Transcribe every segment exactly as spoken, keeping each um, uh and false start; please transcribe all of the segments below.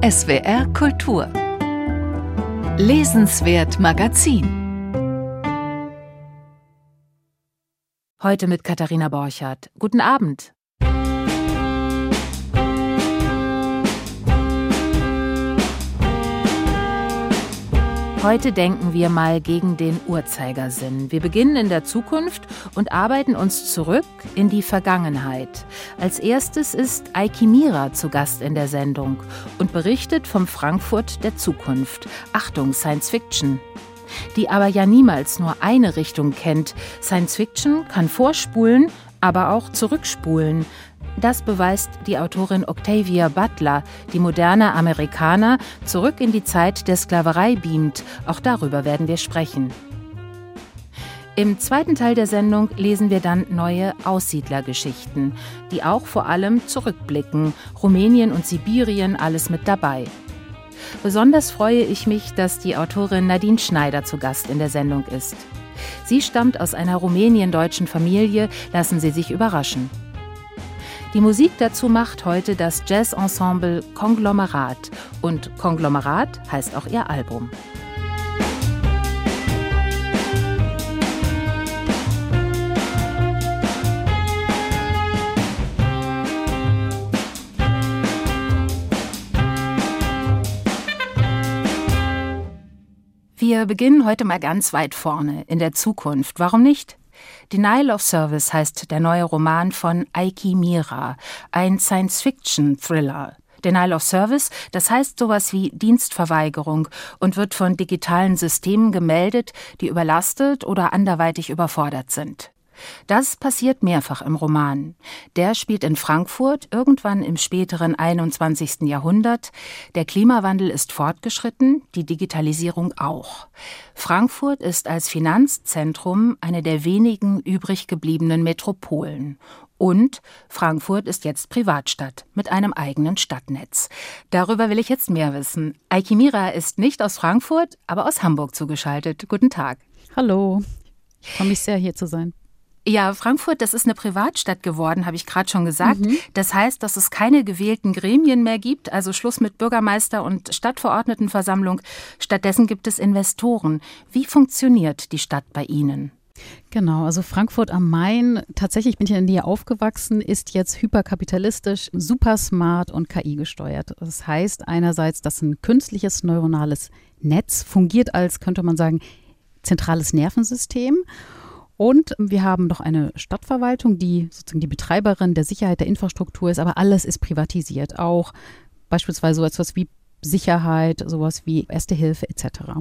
S W R Kultur Lesenswert Magazin. Heute mit Katharina Borchardt. Guten Abend. Heute denken wir mal gegen den Uhrzeigersinn. Wir beginnen in der Zukunft und arbeiten uns zurück in die Vergangenheit. Als erstes ist Eiki Mira zu Gast in der Sendung und berichtet vom Frankfurt der Zukunft. Achtung, Science Fiction. Die aber ja niemals nur eine Richtung kennt. Science Fiction kann vorspulen, aber auch zurückspulen. Das beweist die Autorin Octavia Butler, die moderne Amerikaner zurück in die Zeit der Sklaverei beamt. Auch darüber werden wir sprechen. Im zweiten Teil der Sendung lesen wir dann neue Aussiedlergeschichten, die auch vor allem zurückblicken. Rumänien und Sibirien, alles mit dabei. Besonders freue ich mich, dass die Autorin Nadine Schneider zu Gast in der Sendung ist. Sie stammt aus einer rumäniendeutschen Familie, lassen Sie sich überraschen. Die Musik dazu macht heute das Jazz-Ensemble Konglomerat. Und Konglomerat heißt auch ihr Album. Wir beginnen heute mal ganz weit vorne, in der Zukunft. Warum nicht? Denial of Service heißt der neue Roman von Eiki Mira, ein Science-Fiction-Thriller. Denial of Service, das heißt sowas wie Dienstverweigerung und wird von digitalen Systemen gemeldet, die überlastet oder anderweitig überfordert sind. Das passiert mehrfach im Roman. Der spielt in Frankfurt, irgendwann im späteren einundzwanzigsten Jahrhundert. Der Klimawandel ist fortgeschritten, die Digitalisierung auch. Frankfurt ist als Finanzzentrum eine der wenigen übrig gebliebenen Metropolen. Und Frankfurt ist jetzt Privatstadt mit einem eigenen Stadtnetz. Darüber will ich jetzt mehr wissen. Eiki Mira ist nicht aus Frankfurt, aber aus Hamburg zugeschaltet. Guten Tag. Hallo, ich freue mich sehr, hier zu sein. Ja, Frankfurt, das ist eine Privatstadt geworden, habe ich gerade schon gesagt. Mhm. Das heißt, dass es keine gewählten Gremien mehr gibt, also Schluss mit Bürgermeister und Stadtverordnetenversammlung. Stattdessen gibt es Investoren. Wie funktioniert die Stadt bei Ihnen? Genau, also Frankfurt am Main, tatsächlich bin ich in der Nähe aufgewachsen, ist jetzt hyperkapitalistisch, super smart und K I gesteuert. Das heißt einerseits, dass ein künstliches neuronales Netz fungiert als, könnte man sagen, zentrales Nervensystem. Und wir haben noch eine Stadtverwaltung, die sozusagen die Betreiberin der Sicherheit der Infrastruktur ist, aber alles ist privatisiert. Auch beispielsweise so etwas wie Sicherheit, sowas wie Erste Hilfe et cetera.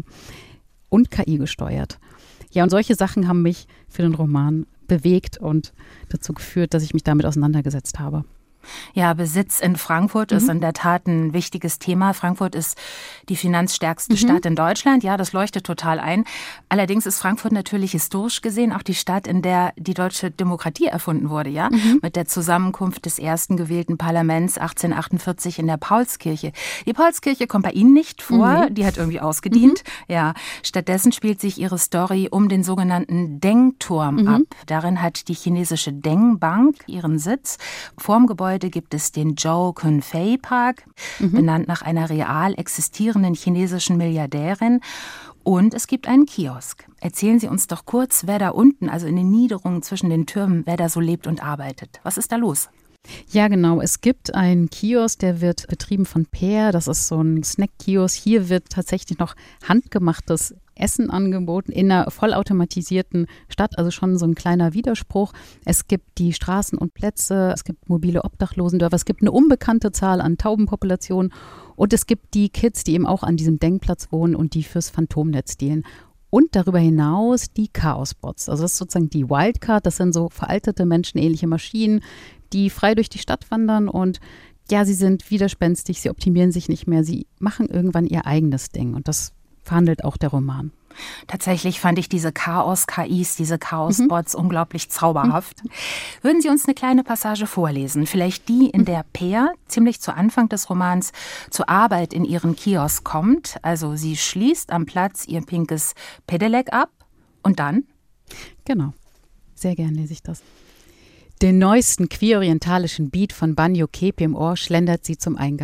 Und K I gesteuert. Ja, und solche Sachen haben mich für den Roman bewegt und dazu geführt, dass ich mich damit auseinandergesetzt habe. Ja, Besitz in Frankfurt mhm. ist in der Tat ein wichtiges Thema. Frankfurt ist die finanzstärkste mhm. Stadt in Deutschland. Ja, das leuchtet total ein. Allerdings ist Frankfurt natürlich historisch gesehen auch die Stadt, in der die deutsche Demokratie erfunden wurde, ja, mhm. mit der Zusammenkunft des ersten gewählten Parlaments achtzehnhundertachtundvierzig in der Paulskirche. Die Paulskirche kommt bei Ihnen nicht vor, mhm. die hat irgendwie ausgedient. Mhm. Ja, stattdessen spielt sich ihre Story um den sogenannten Deng-Turm mhm. ab. Darin hat die chinesische Deng-Bank ihren Sitz. Vorm Gebäude gibt es den Zhou Kunfei Park, mhm. benannt nach einer real existierenden chinesischen Milliardärin. Und es gibt einen Kiosk. Erzählen Sie uns doch kurz, wer da unten, also in den Niederungen zwischen den Türmen, wer da so lebt und arbeitet. Was ist da los? Ja, genau. Es gibt einen Kiosk, der wird betrieben von Peer. Das ist so ein Snack-Kiosk. Hier wird tatsächlich noch handgemachtes Essen angeboten in einer vollautomatisierten Stadt, also schon so ein kleiner Widerspruch. Es gibt die Straßen und Plätze, es gibt mobile Obdachlosendörfer, es gibt eine unbekannte Zahl an Taubenpopulationen und es gibt die Kids, die eben auch an diesem Denkplatz wohnen und die fürs Phantomnetz dealen. Und darüber hinaus die Chaosbots. Also das ist sozusagen die Wildcard, das sind so veraltete menschenähnliche Maschinen, die frei durch die Stadt wandern und ja, sie sind widerspenstig, sie optimieren sich nicht mehr, sie machen irgendwann ihr eigenes Ding und das verhandelt auch der Roman. Tatsächlich fand ich diese Chaos-K Is, diese Chaos-Bots mhm. unglaublich zauberhaft. Mhm. Würden Sie uns eine kleine Passage vorlesen? Vielleicht die, in der Peer ziemlich zu Anfang des Romans zur Arbeit in ihren Kiosk kommt. Also sie schließt am Platz ihr pinkes Pedelec ab und dann? Genau, sehr gern lese ich das. Den neuesten queer-orientalischen Beat von Banjo Kepi im Ohr schlendert sie zum Eingang.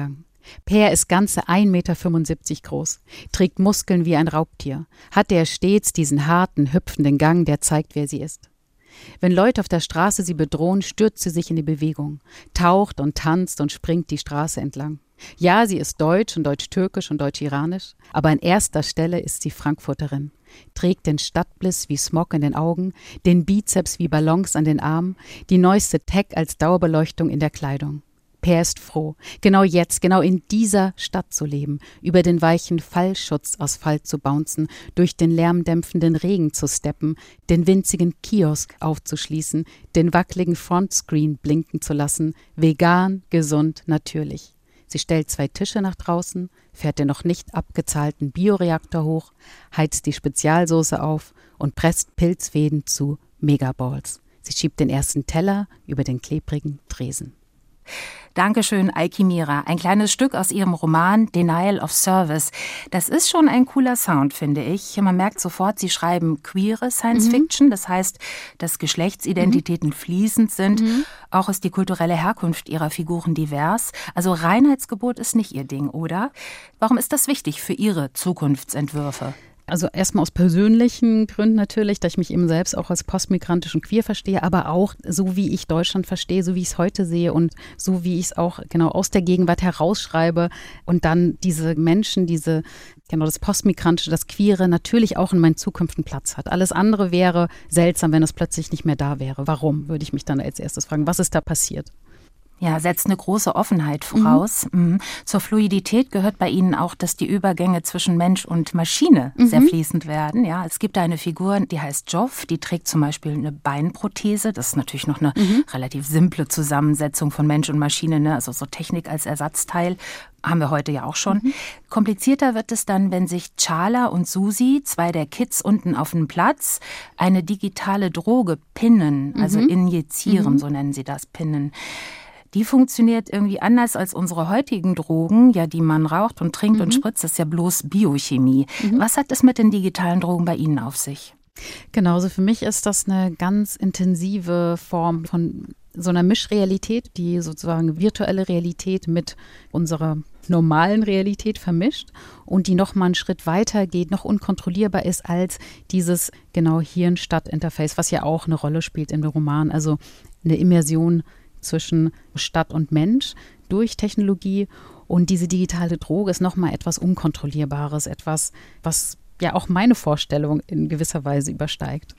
Peer ist ganze ein Meter fünfundsiebzig groß, trägt Muskeln wie ein Raubtier, hatte er stets diesen harten, hüpfenden Gang, der zeigt, wer sie ist. Wenn Leute auf der Straße sie bedrohen, stürzt sie sich in die Bewegung, taucht und tanzt und springt die Straße entlang. Ja, sie ist deutsch und deutsch-türkisch und deutsch-iranisch, aber an erster Stelle ist sie Frankfurterin, trägt den Stadtbliss wie Smog in den Augen, den Bizeps wie Ballons an den Armen, die neueste Tech als Dauerbeleuchtung in der Kleidung. Peer ist froh, genau jetzt, genau in dieser Stadt zu leben, über den weichen Fallschutzasphalt zu bouncen, durch den lärmdämpfenden Regen zu steppen, den winzigen Kiosk aufzuschließen, den wackeligen Frontscreen blinken zu lassen, vegan, gesund, natürlich. Sie stellt zwei Tische nach draußen, fährt den noch nicht abgezahlten Bioreaktor hoch, heizt die Spezialsoße auf und presst Pilzfäden zu Megaballs. Sie schiebt den ersten Teller über den klebrigen Tresen. Dankeschön, Eiki Mira. Ein kleines Stück aus ihrem Roman Denial of Service. Das ist schon ein cooler Sound, finde ich. Man merkt sofort, Sie schreiben queere Science-Fiction. Mhm. Das heißt, dass Geschlechtsidentitäten mhm. fließend sind. Mhm. Auch ist die kulturelle Herkunft Ihrer Figuren divers. Also Reinheitsgebot ist nicht Ihr Ding, oder? Warum ist das wichtig für Ihre Zukunftsentwürfe? Also erstmal aus persönlichen Gründen natürlich, da ich mich eben selbst auch als postmigrantisch und queer verstehe, aber auch so, wie ich Deutschland verstehe, so wie ich es heute sehe und so, wie ich es auch genau aus der Gegenwart herausschreibe und dann diese Menschen, diese, genau das Postmigrantische, das Queere natürlich auch in meinen Zukünften Platz hat. Alles andere wäre seltsam, wenn es plötzlich nicht mehr da wäre. Warum, würde ich mich dann als erstes fragen. Was ist da passiert? Ja, setzt eine große Offenheit voraus. Mhm. Zur Fluidität gehört bei Ihnen auch, dass die Übergänge zwischen Mensch und Maschine mhm. sehr fließend werden. Ja, es gibt da eine Figur, die heißt Joff, die trägt zum Beispiel eine Beinprothese. Das ist natürlich noch eine mhm. relativ simple Zusammensetzung von Mensch und Maschine, ne? Also so Technik als Ersatzteil. Haben wir heute ja auch schon. Mhm. Komplizierter wird es dann, wenn sich Chala und Susi, zwei der Kids unten auf dem Platz, eine digitale Droge pinnen, also mhm. injizieren, mhm. so nennen sie das, pinnen. Die funktioniert irgendwie anders als unsere heutigen Drogen, ja, die man raucht und trinkt mhm. und spritzt. Das ist ja bloß Biochemie. Mhm. Was hat es mit den digitalen Drogen bei Ihnen auf sich? Genau, also für mich ist das eine ganz intensive Form von so einer Mischrealität, die sozusagen virtuelle Realität mit unserer normalen Realität vermischt und die noch mal einen Schritt weiter geht, noch unkontrollierbar ist als dieses genau Hirn-Stadt-Interface, was ja auch eine Rolle spielt im Roman. Also eine Immersion zwischen Stadt und Mensch durch Technologie, und diese digitale Droge ist nochmal etwas Unkontrollierbares, etwas, was ja auch meine Vorstellung in gewisser Weise übersteigt.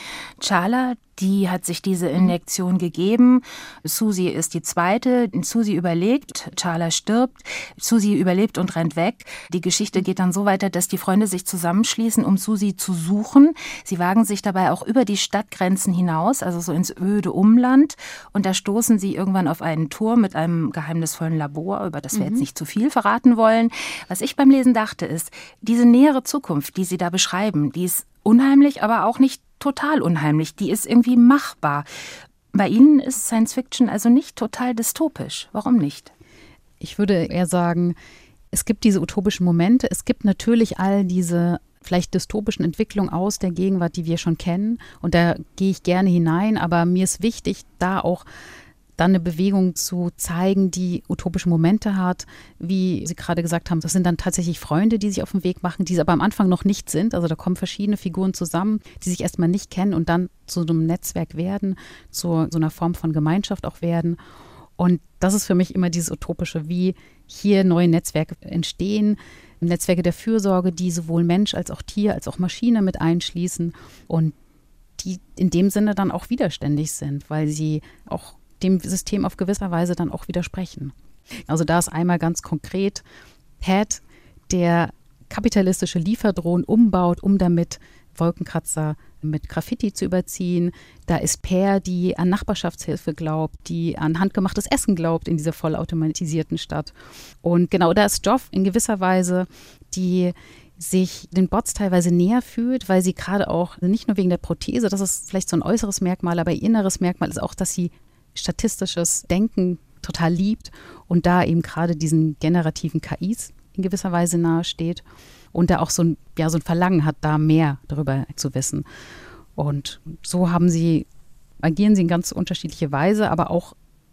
Chala, die hat sich diese Injektion gegeben. Susi ist die zweite. Susi überlebt, Chala stirbt. Susi überlebt und rennt weg. Die Geschichte geht dann so weiter, dass die Freunde sich zusammenschließen, um Susi zu suchen. Sie wagen sich dabei auch über die Stadtgrenzen hinaus, also so ins öde Umland. Und da stoßen sie irgendwann auf einen Turm mit einem geheimnisvollen Labor, über das wir mhm. jetzt nicht zu viel verraten wollen. Was ich beim Lesen dachte, ist, diese nähere Zukunft, die sie da beschreiben, die ist unheimlich, aber auch nicht total unheimlich. Die ist irgendwie machbar. Bei Ihnen ist Science Fiction also nicht total dystopisch. Warum nicht? Ich würde eher sagen, es gibt diese utopischen Momente. Es gibt natürlich all diese vielleicht dystopischen Entwicklungen aus der Gegenwart, die wir schon kennen. Und da gehe ich gerne hinein. Aber mir ist wichtig, da auch dann eine Bewegung zu zeigen, die utopische Momente hat, wie Sie gerade gesagt haben. Das sind dann tatsächlich Freunde, die sich auf den Weg machen, die es aber am Anfang noch nicht sind. Also da kommen verschiedene Figuren zusammen, die sich erstmal nicht kennen und dann zu so einem Netzwerk werden, zu so einer Form von Gemeinschaft auch werden. Und das ist für mich immer dieses Utopische, wie hier neue Netzwerke entstehen, Netzwerke der Fürsorge, die sowohl Mensch als auch Tier als auch Maschine mit einschließen und die in dem Sinne dann auch widerständig sind, weil sie auch dem System auf gewisser Weise dann auch widersprechen. Also da ist einmal ganz konkret Pat, der kapitalistische Lieferdrohnen umbaut, um damit Wolkenkratzer mit Graffiti zu überziehen. Da ist Peer, die an Nachbarschaftshilfe glaubt, die an handgemachtes Essen glaubt in dieser vollautomatisierten Stadt. Und genau da ist Joff in gewisser Weise, die sich den Bots teilweise näher fühlt, weil sie gerade auch, nicht nur wegen der Prothese, das ist vielleicht so ein äußeres Merkmal, aber ihr inneres Merkmal ist auch, dass sie statistisches Denken total liebt und da eben gerade diesen generativen K Is in gewisser Weise nahesteht und da auch so ein, ja, so ein Verlangen hat, da mehr darüber zu wissen. Und so haben sie, agieren sie in ganz unterschiedliche Weise, aber auch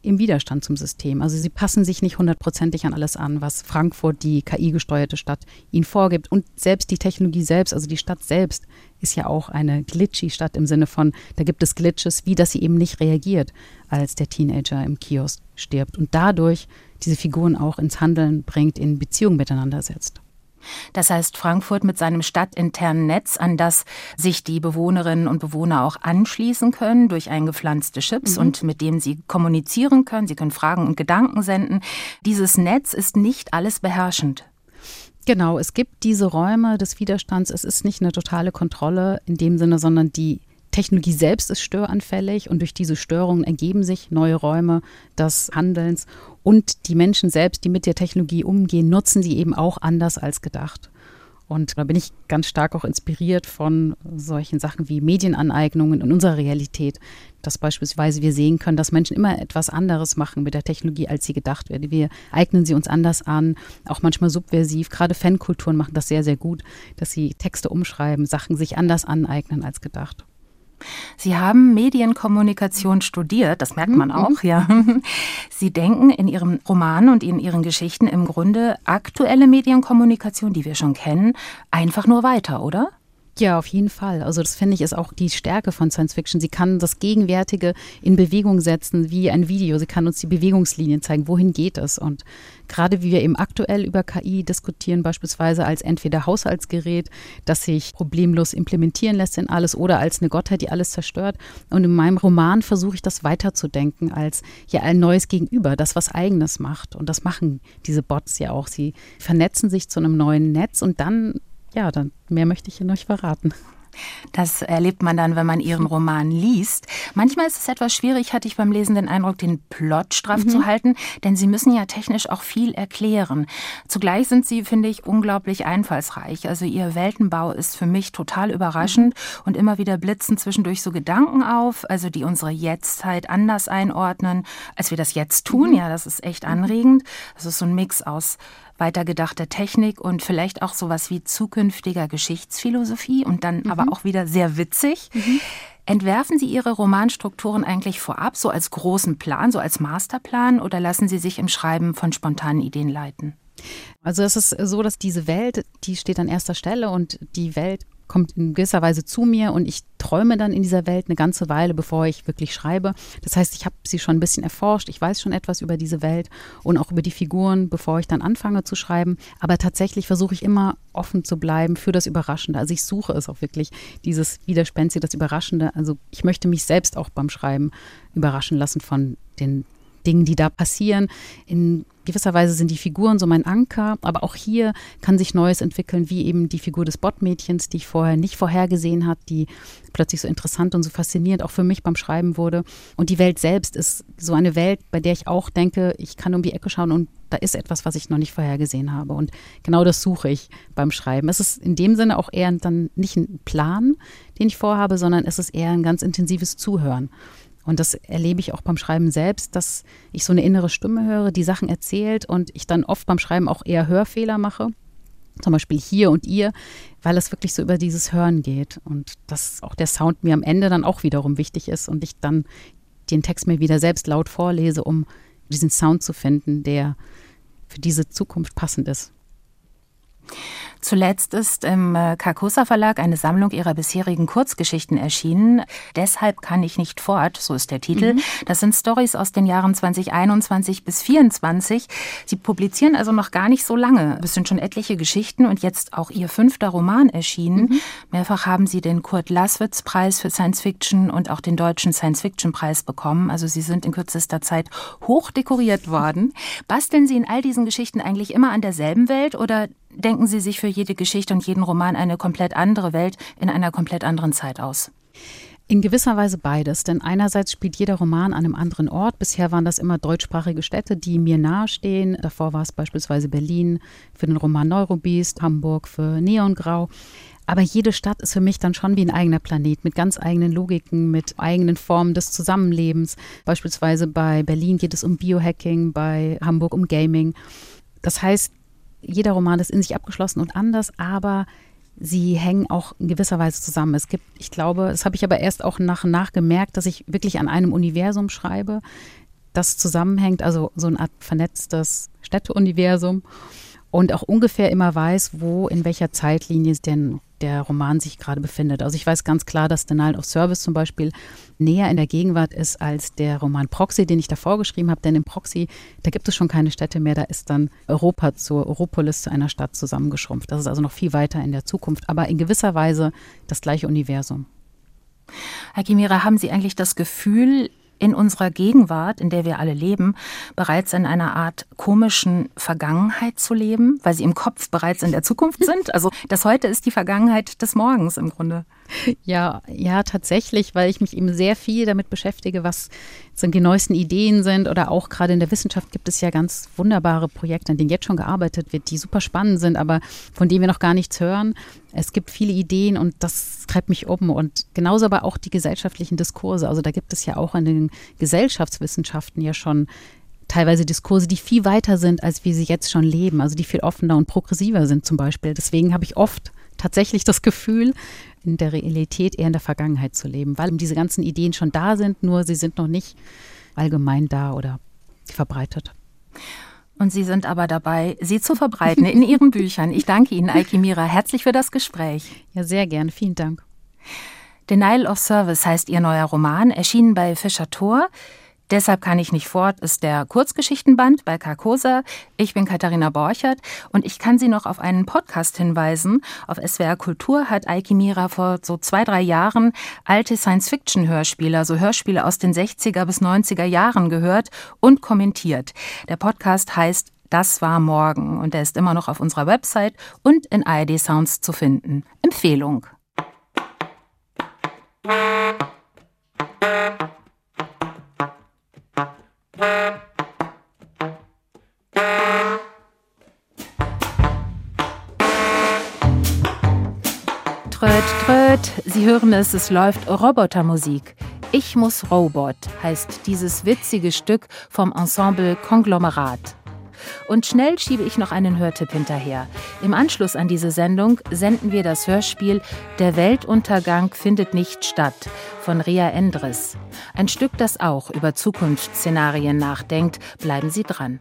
im Widerstand zum System. Also sie passen sich nicht hundertprozentig an alles an, was Frankfurt, die K I-gesteuerte Stadt, ihnen vorgibt. Und selbst die Technologie selbst, also die Stadt selbst, ist ja auch eine glitchy Stadt im Sinne von, da gibt es Glitches, wie dass sie eben nicht reagiert, als der Teenager im Kiosk stirbt. Und dadurch diese Figuren auch ins Handeln bringt, in Beziehung miteinander setzt. Das heißt, Frankfurt mit seinem stadtinternen Netz, an das sich die Bewohnerinnen und Bewohner auch anschließen können durch eingepflanzte Chips mhm. und mit dem sie kommunizieren können. Sie können Fragen und Gedanken senden. Dieses Netz ist nicht alles beherrschend. Genau, es gibt diese Räume des Widerstands. Es ist nicht eine totale Kontrolle in dem Sinne, sondern die Technologie selbst ist störanfällig und durch diese Störungen ergeben sich neue Räume des Handelns. Und die Menschen selbst, die mit der Technologie umgehen, nutzen sie eben auch anders als gedacht. Und da bin ich ganz stark auch inspiriert von solchen Sachen wie Medienaneignungen in unserer Realität. Dass beispielsweise wir sehen können, dass Menschen immer etwas anderes machen mit der Technologie, als sie gedacht wird. Wir eignen sie uns anders an, auch manchmal subversiv. Gerade Fankulturen machen das sehr, sehr gut, dass sie Texte umschreiben, Sachen sich anders aneignen als gedacht. Sie haben Medienkommunikation studiert, das merkt man auch, ja. Sie denken in Ihrem Roman und in Ihren Geschichten im Grunde aktuelle Medienkommunikation, die wir schon kennen, einfach nur weiter, oder? Ja, auf jeden Fall. Also das finde ich ist auch die Stärke von Science Fiction. Sie kann das Gegenwärtige in Bewegung setzen wie ein Video. Sie kann uns die Bewegungslinien zeigen, wohin geht es. Und gerade wie wir eben aktuell über K I diskutieren, beispielsweise als entweder Haushaltsgerät, das sich problemlos implementieren lässt in alles oder als eine Gottheit, die alles zerstört. Und in meinem Roman versuche ich das weiterzudenken als ja ein neues Gegenüber, das was Eigenes macht. Und das machen diese Bots ja auch. Sie vernetzen sich zu einem neuen Netz und dann Ja, dann mehr möchte ich Ihnen nicht verraten. Das erlebt man dann, wenn man Ihren Roman liest. Manchmal ist es etwas schwierig, hatte ich beim Lesen den Eindruck, den Plot straff mhm. zu halten, denn Sie müssen ja technisch auch viel erklären. Zugleich sind Sie, finde ich, unglaublich einfallsreich. Also Ihr Weltenbau ist für mich total überraschend mhm. und immer wieder blitzen zwischendurch so Gedanken auf, also die unsere Jetztzeit anders einordnen, als wir das jetzt tun. Mhm. Ja, das ist echt anregend. Das ist so ein Mix aus weitergedachter Technik und vielleicht auch sowas wie zukünftiger Geschichtsphilosophie und dann mhm. aber auch wieder sehr witzig. Mhm. Entwerfen Sie Ihre Romanstrukturen eigentlich vorab, so als großen Plan, so als Masterplan, oder lassen Sie sich im Schreiben von spontanen Ideen leiten? Also es ist so, dass diese Welt, die steht an erster Stelle und die Welt kommt in gewisser Weise zu mir und ich träume dann in dieser Welt eine ganze Weile, bevor ich wirklich schreibe. Das heißt, ich habe sie schon ein bisschen erforscht, ich weiß schon etwas über diese Welt und auch über die Figuren, bevor ich dann anfange zu schreiben. Aber tatsächlich versuche ich immer offen zu bleiben für das Überraschende. Also ich suche es auch wirklich, dieses Widerspenstige, das Überraschende. Also ich möchte mich selbst auch beim Schreiben überraschen lassen von den Dingen, die da passieren. In gewisser Weise sind die Figuren so mein Anker, aber auch hier kann sich Neues entwickeln, wie eben die Figur des Bot-Mädchens, die ich vorher nicht vorhergesehen habe, die plötzlich so interessant und so faszinierend auch für mich beim Schreiben wurde. Und die Welt selbst ist so eine Welt, bei der ich auch denke, ich kann um die Ecke schauen und da ist etwas, was ich noch nicht vorhergesehen habe. Und genau das suche ich beim Schreiben. Es ist in dem Sinne auch eher dann nicht ein Plan, den ich vorhabe, sondern es ist eher ein ganz intensives Zuhören. Und das erlebe ich auch beim Schreiben selbst, dass ich so eine innere Stimme höre, die Sachen erzählt und ich dann oft beim Schreiben auch eher Hörfehler mache. Zum Beispiel hier und ihr, weil es wirklich so über dieses Hören geht. Und dass auch der Sound mir am Ende dann auch wiederum wichtig ist und ich dann den Text mir wieder selbst laut vorlese, um diesen Sound zu finden, der für diese Zukunft passend ist. Zuletzt ist im Carcosa Verlag eine Sammlung ihrer bisherigen Kurzgeschichten erschienen. Deshalb kann ich nicht fort, so ist der Titel. Mhm. Das sind Storys aus den Jahren zwanzig einundzwanzig bis vierundzwanzig. Sie publizieren also noch gar nicht so lange. Es sind schon etliche Geschichten und jetzt auch ihr fünfter Roman erschienen. Mhm. Mehrfach haben Sie den Kurt-Laswitz-Preis für Science Fiction und auch den Deutschen Science-Fiction-Preis bekommen. Also Sie sind in kürzester Zeit hoch dekoriert worden. Basteln Sie in all diesen Geschichten eigentlich immer an derselben Welt oder denken Sie sich für jede Geschichte und jeden Roman eine komplett andere Welt in einer komplett anderen Zeit aus? In gewisser Weise beides, denn einerseits spielt jeder Roman an einem anderen Ort. Bisher waren das immer deutschsprachige Städte, die mir nahestehen. Davor war es beispielsweise Berlin für den Roman Neurobeast, Hamburg für Neongrau. Aber jede Stadt ist für mich dann schon wie ein eigener Planet mit ganz eigenen Logiken, mit eigenen Formen des Zusammenlebens. Beispielsweise bei Berlin geht es um Biohacking, bei Hamburg um Gaming. Das heißt, jeder Roman ist in sich abgeschlossen und anders, aber sie hängen auch in gewisser Weise zusammen. Es gibt, ich glaube, das habe ich aber erst auch nach und nach gemerkt, dass ich wirklich an einem Universum schreibe, das zusammenhängt, also so eine Art vernetztes Städteuniversum und auch ungefähr immer weiß, wo, in welcher Zeitlinie denn der Roman sich gerade befindet. Also ich weiß ganz klar, dass Denial of Service zum Beispiel näher in der Gegenwart ist als der Roman Proxy, den ich davor geschrieben habe. Denn im Proxy, da gibt es schon keine Städte mehr, da ist dann Europa zur Europolis, zu einer Stadt zusammengeschrumpft. Das ist also noch viel weiter in der Zukunft, aber in gewisser Weise das gleiche Universum. Heike Mira, haben Sie eigentlich das Gefühl, in unserer Gegenwart, in der wir alle leben, bereits in einer Art komischen Vergangenheit zu leben, weil Sie im Kopf bereits in der Zukunft sind? Also das Heute ist die Vergangenheit des Morgens im Grunde. Ja, ja, tatsächlich, weil ich mich eben sehr viel damit beschäftige, was so die neuesten Ideen sind, oder auch gerade in der Wissenschaft gibt es ja ganz wunderbare Projekte, an denen jetzt schon gearbeitet wird, die super spannend sind, aber von denen wir noch gar nichts hören. Es gibt viele Ideen und das treibt mich um, und genauso aber auch die gesellschaftlichen Diskurse. Also da gibt es ja auch in den Gesellschaftswissenschaften ja schon teilweise Diskurse, die viel weiter sind, als wir sie jetzt schon leben, also die viel offener und progressiver sind zum Beispiel. Deswegen habe ich oft tatsächlich das Gefühl, in der Realität eher in der Vergangenheit zu leben, weil diese ganzen Ideen schon da sind, nur sie sind noch nicht allgemein da oder verbreitet. Und Sie sind aber dabei, sie zu verbreiten in Ihren Büchern. Ich danke Ihnen, Heike Mira, herzlich für das Gespräch. Ja, sehr gerne. Vielen Dank. Denial of Service heißt Ihr neuer Roman, erschienen bei Fischer Thor. Deshalb kann ich nicht fort ist der Kurzgeschichtenband bei Carcosa. Ich bin Katharina Borchert und ich kann Sie noch auf einen Podcast hinweisen. Auf S W R Kultur hat Heike Mira vor so zwei, drei Jahren alte Science-Fiction-Hörspiele, also Hörspiele aus den sechziger bis neunziger Jahren gehört und kommentiert. Der Podcast heißt Das war morgen und der ist immer noch auf unserer Website und in A R D Sounds zu finden. Empfehlung. Tröt, tröt, Sie hören es, es läuft Robotermusik. Ich muss Robot heißt dieses witzige Stück vom Ensemble Konglomerat. Und schnell schiebe ich noch einen Hörtipp hinterher. Im Anschluss an diese Sendung senden wir das Hörspiel Der Weltuntergang findet nicht statt von Rea Endres. Ein Stück, das auch über Zukunftsszenarien nachdenkt. Bleiben Sie dran.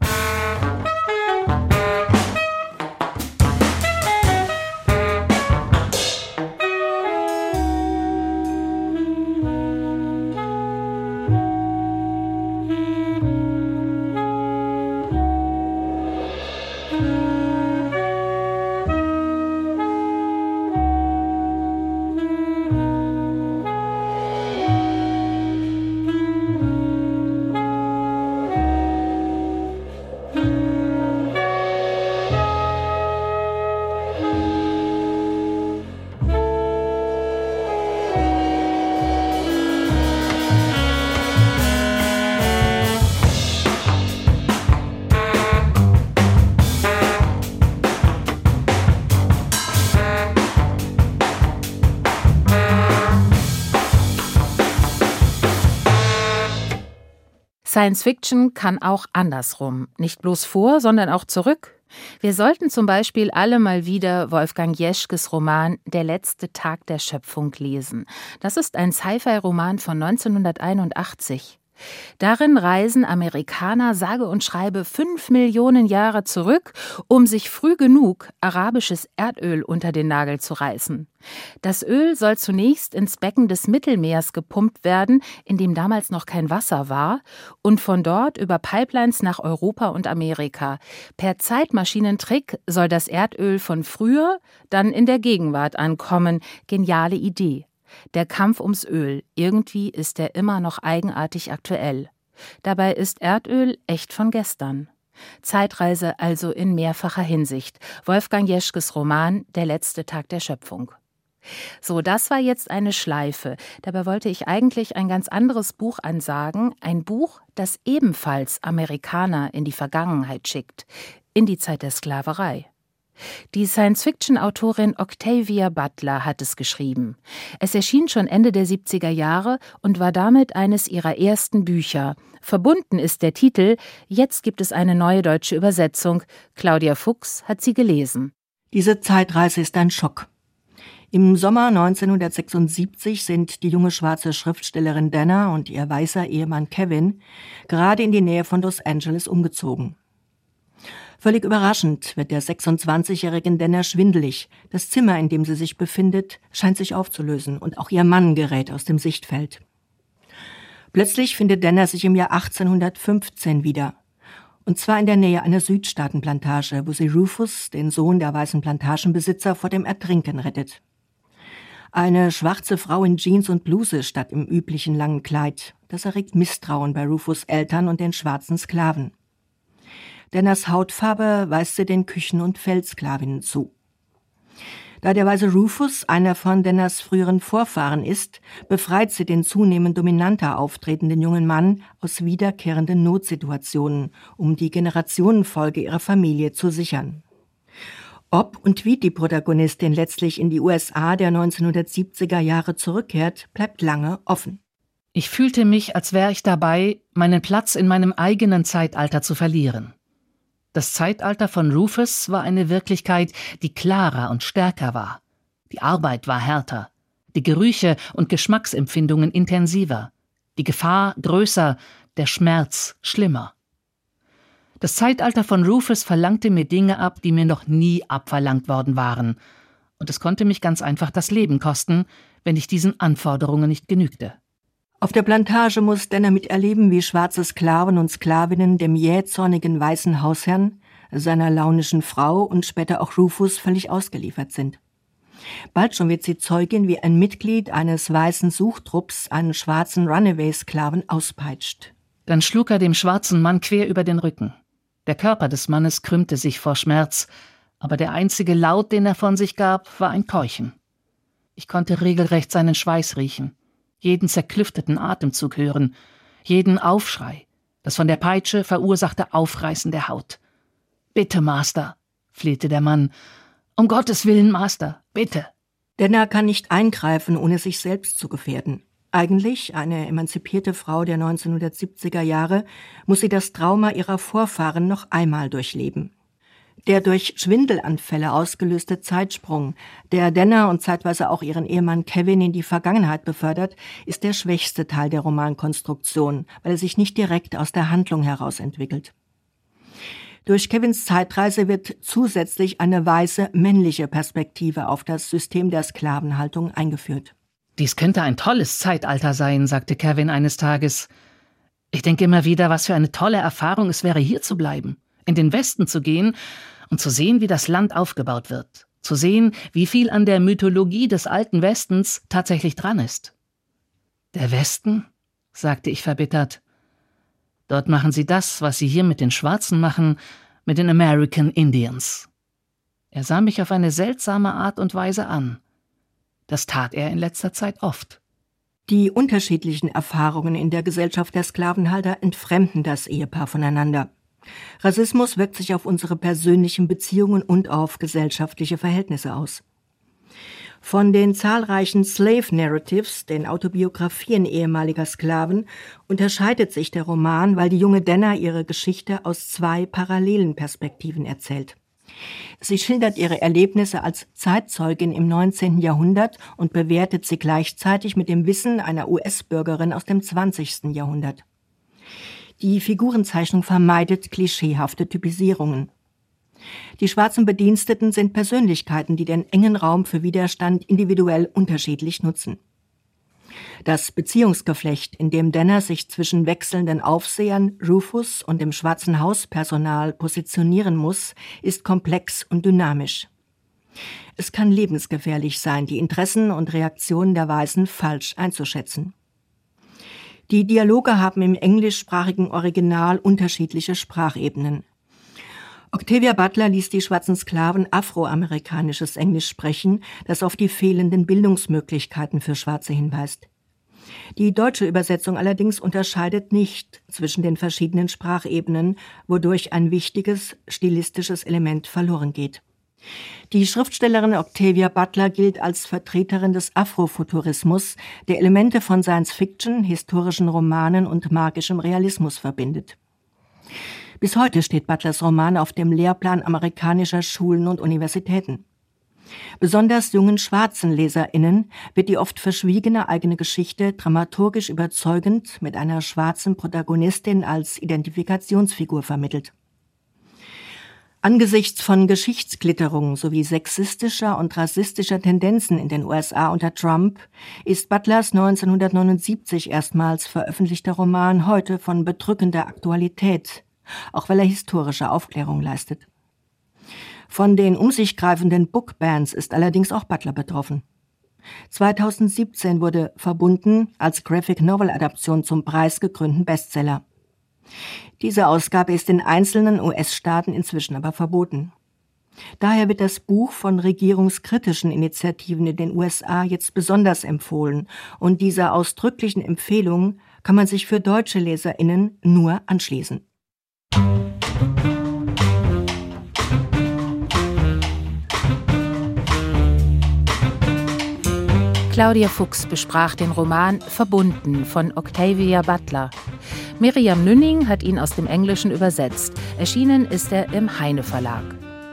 Science Fiction kann auch andersrum, nicht bloß vor, sondern auch zurück. Wir sollten zum Beispiel alle mal wieder Wolfgang Jeschkes Roman Der letzte Tag der Schöpfung lesen. Das ist ein Sci-Fi-Roman von neunzehnhunderteinundachtzig. Darin reisen Amerikaner sage und schreibe fünf Millionen Jahre zurück, um sich früh genug arabisches Erdöl unter den Nagel zu reißen. Das Öl soll zunächst ins Becken des Mittelmeers gepumpt werden, in dem damals noch kein Wasser war, und von dort über Pipelines nach Europa und Amerika. Per Zeitmaschinentrick soll das Erdöl von früher dann in der Gegenwart ankommen. Geniale Idee. Der Kampf ums Öl, irgendwie ist er immer noch eigenartig aktuell. Dabei ist Erdöl echt von gestern. Zeitreise also in mehrfacher Hinsicht. Wolfgang Jeschkes Roman Der letzte Tag der Schöpfung. So, das war jetzt eine Schleife. Dabei wollte ich eigentlich ein ganz anderes Buch ansagen. Ein Buch, das ebenfalls Amerikaner in die Vergangenheit schickt. In die Zeit der Sklaverei. Die Science-Fiction-Autorin Octavia Butler hat es geschrieben. Es erschien schon Ende der siebziger Jahre und war damit eines ihrer ersten Bücher. Verbunden ist der Titel, jetzt gibt es eine neue deutsche Übersetzung. Claudia Fuchs hat sie gelesen. Diese Zeitreise ist ein Schock. Im Sommer neunzehnhundertsechsundsiebzig sind die junge schwarze Schriftstellerin Dana und ihr weißer Ehemann Kevin gerade in die Nähe von Los Angeles umgezogen. Völlig überraschend wird der sechsundzwanzigjährigen Dana schwindelig. Das Zimmer, in dem sie sich befindet, scheint sich aufzulösen und auch ihr Mann gerät aus dem Sichtfeld. Plötzlich findet Dana sich im Jahr achtzehnhundertfünfzehn wieder. Und zwar in der Nähe einer Südstaatenplantage, wo sie Rufus, den Sohn der weißen Plantagenbesitzer, vor dem Ertrinken rettet. Eine schwarze Frau in Jeans und Bluse statt im üblichen langen Kleid. Das erregt Misstrauen bei Rufus' Eltern und den schwarzen Sklaven. Danas Hautfarbe weist sie den Küchen- und Feldsklavinnen zu. Da der weiße Rufus einer von Danas früheren Vorfahren ist, befreit sie den zunehmend dominanter auftretenden jungen Mann aus wiederkehrenden Notsituationen, um die Generationenfolge ihrer Familie zu sichern. Ob und wie die Protagonistin letztlich in die U S A der neunzehnhundertsiebziger Jahre zurückkehrt, bleibt lange offen. Ich fühlte mich, als wäre ich dabei, meinen Platz in meinem eigenen Zeitalter zu verlieren. Das Zeitalter von Rufus war eine Wirklichkeit, die klarer und stärker war. Die Arbeit war härter, die Gerüche und Geschmacksempfindungen intensiver, die Gefahr größer, der Schmerz schlimmer. Das Zeitalter von Rufus verlangte mir Dinge ab, die mir noch nie abverlangt worden waren. Und es konnte mich ganz einfach das Leben kosten, wenn ich diesen Anforderungen nicht genügte. Auf der Plantage muss Dana miterleben, wie schwarze Sklaven und Sklavinnen dem jähzornigen weißen Hausherrn, seiner launischen Frau und später auch Rufus völlig ausgeliefert sind. Bald schon wird sie Zeugin, wie ein Mitglied eines weißen Suchtrupps einen schwarzen Runaway-Sklaven auspeitscht. Dann schlug er dem schwarzen Mann quer über den Rücken. Der Körper des Mannes krümmte sich vor Schmerz, aber der einzige Laut, den er von sich gab, war ein Keuchen. Ich konnte regelrecht seinen Schweiß riechen, jeden zerklüfteten Atemzug hören, jeden Aufschrei, das von der Peitsche verursachte Aufreißen der Haut. »Bitte, Master«, flehte der Mann. »Um Gottes Willen, Master, bitte.« Dana kann nicht eingreifen, ohne sich selbst zu gefährden. Eigentlich, eine emanzipierte Frau der neunzehnhundertsiebziger Jahre, muss sie das Trauma ihrer Vorfahren noch einmal durchleben. Der durch Schwindelanfälle ausgelöste Zeitsprung, der Dana und zeitweise auch ihren Ehemann Kevin in die Vergangenheit befördert, ist der schwächste Teil der Romankonstruktion, weil er sich nicht direkt aus der Handlung heraus entwickelt. Durch Kevins Zeitreise wird zusätzlich eine weiße, männliche Perspektive auf das System der Sklavenhaltung eingeführt. »Dies könnte ein tolles Zeitalter sein«, sagte Kevin eines Tages. »Ich denke immer wieder, was für eine tolle Erfahrung es wäre, hier zu bleiben, in den Westen zu gehen und zu sehen, wie das Land aufgebaut wird, zu sehen, wie viel an der Mythologie des alten Westens tatsächlich dran ist.« »Der Westen?«, sagte ich verbittert. »Dort machen sie das, was sie hier mit den Schwarzen machen, mit den American Indians.« Er sah mich auf eine seltsame Art und Weise an. Das tat er in letzter Zeit oft. Die unterschiedlichen Erfahrungen in der Gesellschaft der Sklavenhalter entfremden das Ehepaar voneinander. Rassismus wirkt sich auf unsere persönlichen Beziehungen und auf gesellschaftliche Verhältnisse aus. Von den zahlreichen Slave Narratives, den Autobiografien ehemaliger Sklaven, unterscheidet sich der Roman, weil die junge Dana ihre Geschichte aus zwei parallelen Perspektiven erzählt. Sie schildert ihre Erlebnisse als Zeitzeugin im neunzehnten Jahrhundert und bewertet sie gleichzeitig mit dem Wissen einer U S-Bürgerin aus dem zwanzigsten Jahrhundert. Die Figurenzeichnung vermeidet klischeehafte Typisierungen. Die schwarzen Bediensteten sind Persönlichkeiten, die den engen Raum für Widerstand individuell unterschiedlich nutzen. Das Beziehungsgeflecht, in dem Dana sich zwischen wechselnden Aufsehern, Rufus und dem schwarzen Hauspersonal positionieren muss, ist komplex und dynamisch. Es kann lebensgefährlich sein, die Interessen und Reaktionen der Weißen falsch einzuschätzen. Die Dialoge haben im englischsprachigen Original unterschiedliche Sprachebenen. Octavia Butler ließ die schwarzen Sklaven afroamerikanisches Englisch sprechen, das auf die fehlenden Bildungsmöglichkeiten für Schwarze hinweist. Die deutsche Übersetzung allerdings unterscheidet nicht zwischen den verschiedenen Sprachebenen, wodurch ein wichtiges stilistisches Element verloren geht. Die Schriftstellerin Octavia Butler gilt als Vertreterin des Afrofuturismus, der Elemente von Science-Fiction, historischen Romanen und magischem Realismus verbindet. Bis heute steht Butlers Roman auf dem Lehrplan amerikanischer Schulen und Universitäten. Besonders jungen schwarzen LeserInnen wird die oft verschwiegene eigene Geschichte dramaturgisch überzeugend mit einer schwarzen Protagonistin als Identifikationsfigur vermittelt. Angesichts von Geschichtsklitterung sowie sexistischer und rassistischer Tendenzen in den U S A unter Trump ist Butlers neunzehnhundertneunundsiebzig erstmals veröffentlichter Roman heute von bedrückender Aktualität, auch weil er historische Aufklärung leistet. Von den um sich greifenden Bookbans ist allerdings auch Butler betroffen. zweitausendsiebzehn wurde Verbunden als Graphic-Novel-Adaption zum preisgekrönten Bestseller. Diese Ausgabe ist in einzelnen U S-Staaten inzwischen aber verboten. Daher wird das Buch von regierungskritischen Initiativen in den U S A jetzt besonders empfohlen und dieser ausdrücklichen Empfehlung kann man sich für deutsche LeserInnen nur anschließen. Claudia Fuchs besprach den Roman Verbunden von Octavia Butler. Miriam Nünning hat ihn aus dem Englischen übersetzt. Erschienen ist er im Heine Verlag.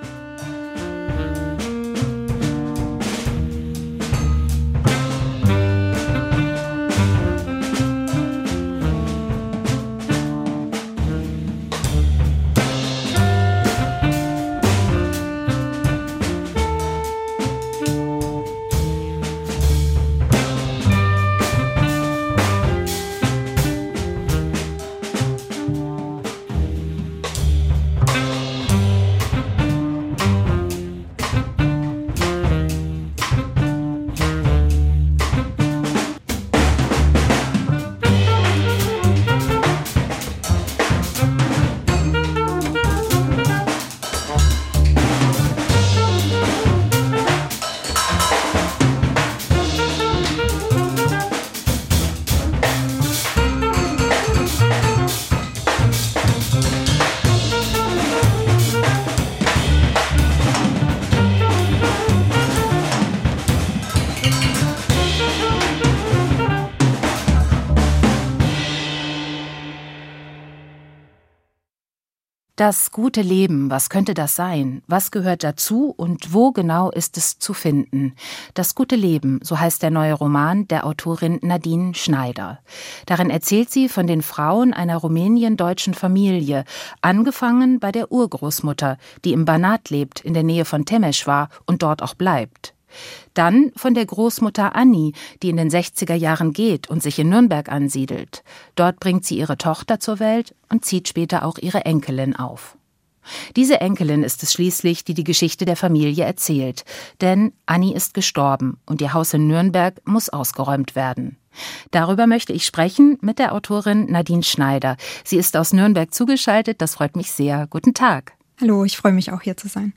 Das gute Leben, was könnte das sein? Was gehört dazu und wo genau ist es zu finden? Das gute Leben, so heißt der neue Roman der Autorin Nadine Schneider. Darin erzählt sie von den Frauen einer rumänien-deutschen Familie, angefangen bei der Urgroßmutter, die im Banat lebt, in der Nähe von Temeschwar und dort auch bleibt. Dann von der Großmutter Anni, die in den sechziger Jahren geht und sich in Nürnberg ansiedelt. Dort bringt sie ihre Tochter zur Welt und zieht später auch ihre Enkelin auf. Diese Enkelin ist es schließlich, die die Geschichte der Familie erzählt. Denn Anni ist gestorben und ihr Haus in Nürnberg muss ausgeräumt werden. Darüber möchte ich sprechen mit der Autorin Nadine Schneider. Sie ist aus Nürnberg zugeschaltet, das freut mich sehr. Guten Tag. Hallo, ich freue mich auch hier zu sein.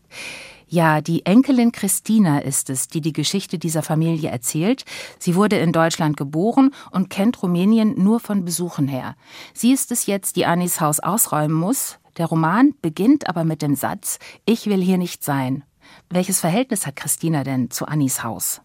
Ja, die Enkelin Christina ist es, die die Geschichte dieser Familie erzählt. Sie wurde in Deutschland geboren und kennt Rumänien nur von Besuchen her. Sie ist es jetzt, die Annis Haus ausräumen muss. Der Roman beginnt aber mit dem Satz: Ich will hier nicht sein. Welches Verhältnis hat Christina denn zu Annis Haus?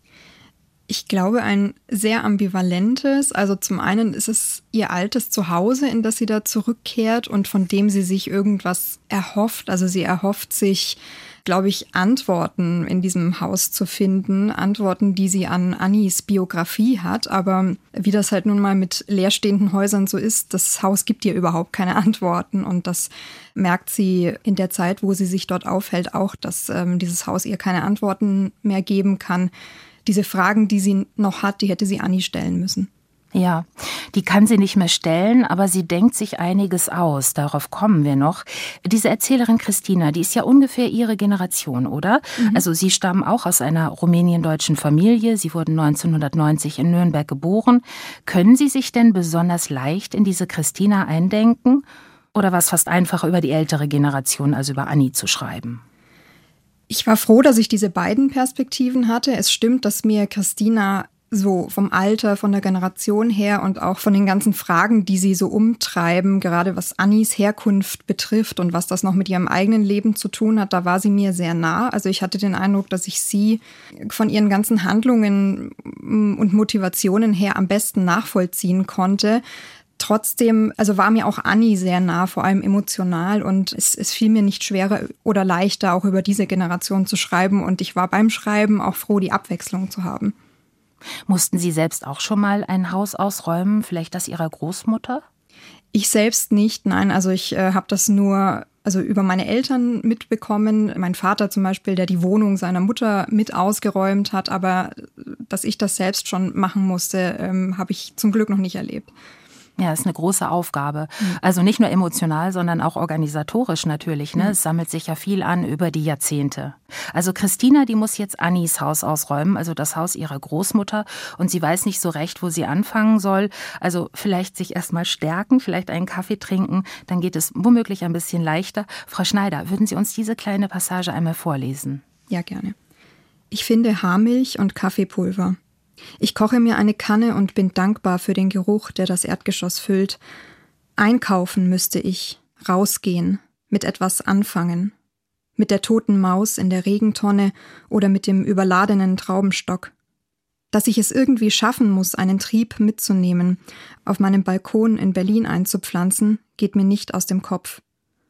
Ich glaube, ein sehr ambivalentes. Also zum einen ist es ihr altes Zuhause, in das sie da zurückkehrt und von dem sie sich irgendwas erhofft. Also sie erhofft sich, glaube ich, Antworten in diesem Haus zu finden. Antworten, die sie an Annis Biografie hat. Aber wie das halt nun mal mit leerstehenden Häusern so ist, das Haus gibt ihr überhaupt keine Antworten. Und das merkt sie in der Zeit, wo sie sich dort aufhält, auch, dass ähm, dieses Haus ihr keine Antworten mehr geben kann. Diese Fragen, die sie noch hat, die hätte sie Anni stellen müssen. Ja, die kann sie nicht mehr stellen, aber sie denkt sich einiges aus. Darauf kommen wir noch. Diese Erzählerin Christina, die ist ja ungefähr ihre Generation, oder? Mhm. Also sie stammen auch aus einer rumänien-deutschen Familie. Sie wurden neunzehnhundertneunzig in Nürnberg geboren. Können Sie sich denn besonders leicht in diese Christina eindenken? Oder war es fast einfacher, über die ältere Generation, also über Anni, zu schreiben? Ich war froh, dass ich diese beiden Perspektiven hatte. Es stimmt, dass mir Christina so vom Alter, von der Generation her und auch von den ganzen Fragen, die sie so umtreiben, gerade was Annis Herkunft betrifft und was das noch mit ihrem eigenen Leben zu tun hat, da war sie mir sehr nah. Also ich hatte den Eindruck, dass ich sie von ihren ganzen Handlungen und Motivationen her am besten nachvollziehen konnte. Trotzdem, also war mir auch Anni sehr nah, vor allem emotional, und es, es fiel mir nicht schwerer oder leichter, auch über diese Generation zu schreiben, und ich war beim Schreiben auch froh, die Abwechslung zu haben. Mussten Sie selbst auch schon mal ein Haus ausräumen, vielleicht das Ihrer Großmutter? Ich selbst nicht, nein, also ich äh, habe das nur also über meine Eltern mitbekommen, mein Vater zum Beispiel, der die Wohnung seiner Mutter mit ausgeräumt hat, aber dass ich das selbst schon machen musste, ähm, habe ich zum Glück noch nicht erlebt. Ja, ist eine große Aufgabe. Also nicht nur emotional, sondern auch organisatorisch natürlich. Ne? Es sammelt sich ja viel an über die Jahrzehnte. Also Christina, die muss jetzt Annis Haus ausräumen, also das Haus ihrer Großmutter. Und sie weiß nicht so recht, wo sie anfangen soll. Also vielleicht sich erst mal stärken, vielleicht einen Kaffee trinken. Dann geht es womöglich ein bisschen leichter. Frau Schneider, würden Sie uns diese kleine Passage einmal vorlesen? Ja, gerne. Ich finde Haarmilch und Kaffeepulver. Ich koche mir eine Kanne und bin dankbar für den Geruch, der das Erdgeschoss füllt. Einkaufen müsste ich, rausgehen, mit etwas anfangen. Mit der toten Maus in der Regentonne oder mit dem überladenen Traubenstock. Dass ich es irgendwie schaffen muss, einen Trieb mitzunehmen, auf meinem Balkon in Berlin einzupflanzen, geht mir nicht aus dem Kopf.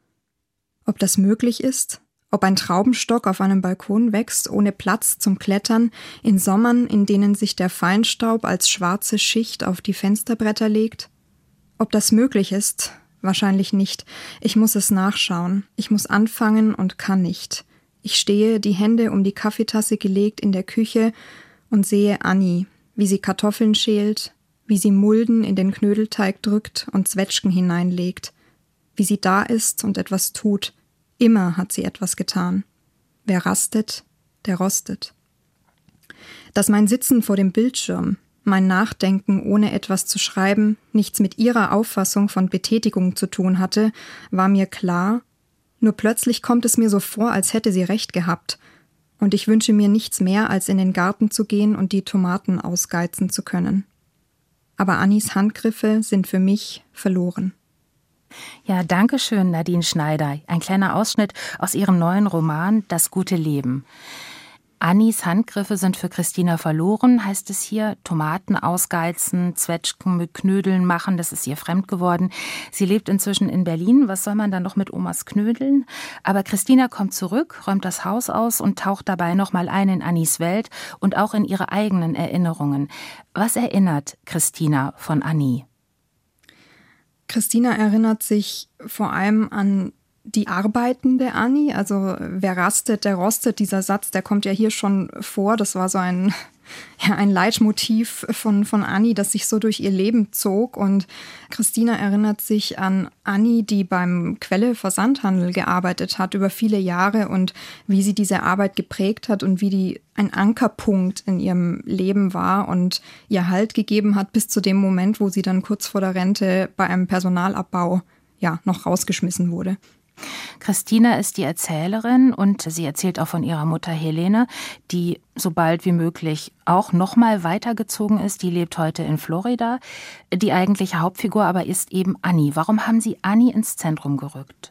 Ob das möglich ist? Ob ein Traubenstock auf einem Balkon wächst, ohne Platz zum Klettern, in Sommern, in denen sich der Feinstaub als schwarze Schicht auf die Fensterbretter legt? Ob das möglich ist? Wahrscheinlich nicht. Ich muss es nachschauen. Ich muss anfangen und kann nicht. Ich stehe, die Hände um die Kaffeetasse gelegt, in der Küche und sehe Anni, wie sie Kartoffeln schält, wie sie Mulden in den Knödelteig drückt und Zwetschgen hineinlegt, wie sie da ist und etwas tut. Immer hat sie etwas getan. Wer rastet, der rostet. Dass mein Sitzen vor dem Bildschirm, mein Nachdenken ohne etwas zu schreiben, nichts mit ihrer Auffassung von Betätigung zu tun hatte, war mir klar, nur plötzlich kommt es mir so vor, als hätte sie recht gehabt, und ich wünsche mir nichts mehr, als in den Garten zu gehen und die Tomaten ausgeizen zu können. Aber Annis Handgriffe sind für mich verloren. Ja, danke schön, Nadine Schneider. Ein kleiner Ausschnitt aus ihrem neuen Roman »Das gute Leben«. Annis Handgriffe sind für Christina verloren, heißt es hier. Tomaten ausgeizen, Zwetschgen mit Knödeln machen, das ist ihr fremd geworden. Sie lebt inzwischen in Berlin. Was soll man dann noch mit Omas Knödeln? Aber Christina kommt zurück, räumt das Haus aus und taucht dabei nochmal ein in Annis Welt und auch in ihre eigenen Erinnerungen. Was erinnert Christina von Anni? Christina erinnert sich vor allem an die Arbeiten der Anni, also wer rastet, der rostet. Dieser Satz, der kommt ja hier schon vor. Das war so ein, ja, ein Leitmotiv von, von Anni, das sich so durch ihr Leben zog. Und Christina erinnert sich an Anni, die beim Quelle Versandhandel gearbeitet hat über viele Jahre und wie sie diese Arbeit geprägt hat und wie die ein Ankerpunkt in ihrem Leben war und ihr Halt gegeben hat bis zu dem Moment, wo sie dann kurz vor der Rente bei einem Personalabbau ja noch rausgeschmissen wurde. Christina ist die Erzählerin und sie erzählt auch von ihrer Mutter Helene, die so bald wie möglich auch noch mal weitergezogen ist. Die lebt heute in Florida. Die eigentliche Hauptfigur aber ist eben Anni. Warum haben Sie Anni ins Zentrum gerückt?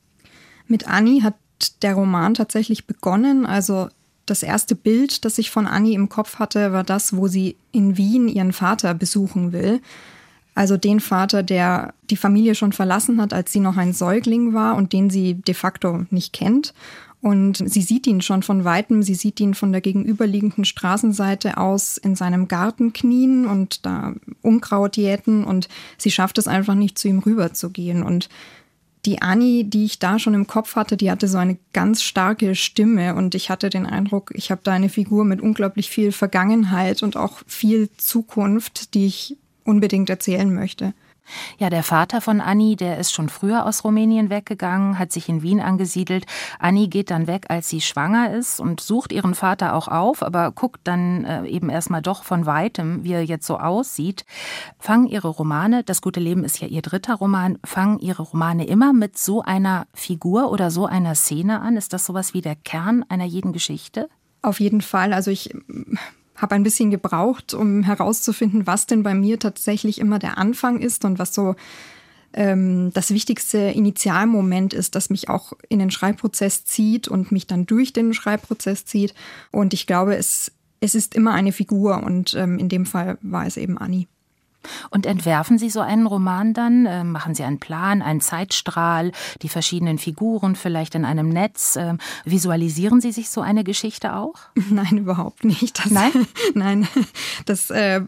Mit Anni hat der Roman tatsächlich begonnen. Also das erste Bild, das ich von Anni im Kopf hatte, war das, wo sie in Wien ihren Vater besuchen will. Also den Vater, der die Familie schon verlassen hat, als sie noch ein Säugling war und den sie de facto nicht kennt. Und sie sieht ihn schon von Weitem, sie sieht ihn von der gegenüberliegenden Straßenseite aus in seinem Garten knien und da Unkraut jäten und sie schafft es einfach nicht, zu ihm rüberzugehen. Und die Anni, die ich da schon im Kopf hatte, die hatte so eine ganz starke Stimme und ich hatte den Eindruck, ich habe da eine Figur mit unglaublich viel Vergangenheit und auch viel Zukunft, die ich unbedingt erzählen möchte. Ja, der Vater von Anni, der ist schon früher aus Rumänien weggegangen, hat sich in Wien angesiedelt. Anni geht dann weg, als sie schwanger ist und sucht ihren Vater auch auf, aber guckt dann äh, eben erstmal doch von Weitem, wie er jetzt so aussieht. Fangen ihre Romane, Das gute Leben ist ja ihr dritter Roman, fangen ihre Romane immer mit so einer Figur oder so einer Szene an? Ist das sowas wie der Kern einer jeden Geschichte? Auf jeden Fall. Also ich habe ein bisschen gebraucht, um herauszufinden, was denn bei mir tatsächlich immer der Anfang ist und was so ähm, das wichtigste Initialmoment ist, das mich auch in den Schreibprozess zieht und mich dann durch den Schreibprozess zieht. Und ich glaube, es, es ist immer eine Figur und ähm, in dem Fall war es eben Anni. Und entwerfen Sie so einen Roman dann? Äh, machen Sie einen Plan, einen Zeitstrahl, die verschiedenen Figuren vielleicht in einem Netz? Äh, visualisieren Sie sich so eine Geschichte auch? Nein, überhaupt nicht. Das, Nein? Nein, das äh,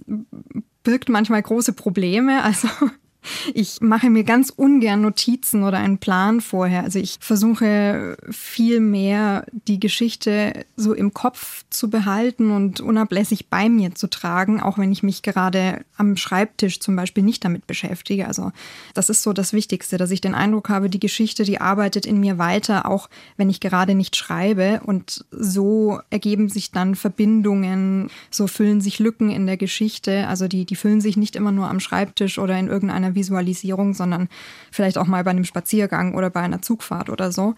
birgt manchmal große Probleme. Also ich mache mir ganz ungern Notizen oder einen Plan vorher. Also ich versuche viel mehr die Geschichte so im Kopf zu behalten und unablässig bei mir zu tragen, auch wenn ich mich gerade am Schreibtisch zum Beispiel nicht damit beschäftige. Also das ist so das Wichtigste, dass ich den Eindruck habe, die Geschichte, die arbeitet in mir weiter, auch wenn ich gerade nicht schreibe. Und so ergeben sich dann Verbindungen, so füllen sich Lücken in der Geschichte. Also die, die füllen sich nicht immer nur am Schreibtisch oder in irgendeiner Visualisierung, sondern vielleicht auch mal bei einem Spaziergang oder bei einer Zugfahrt oder so.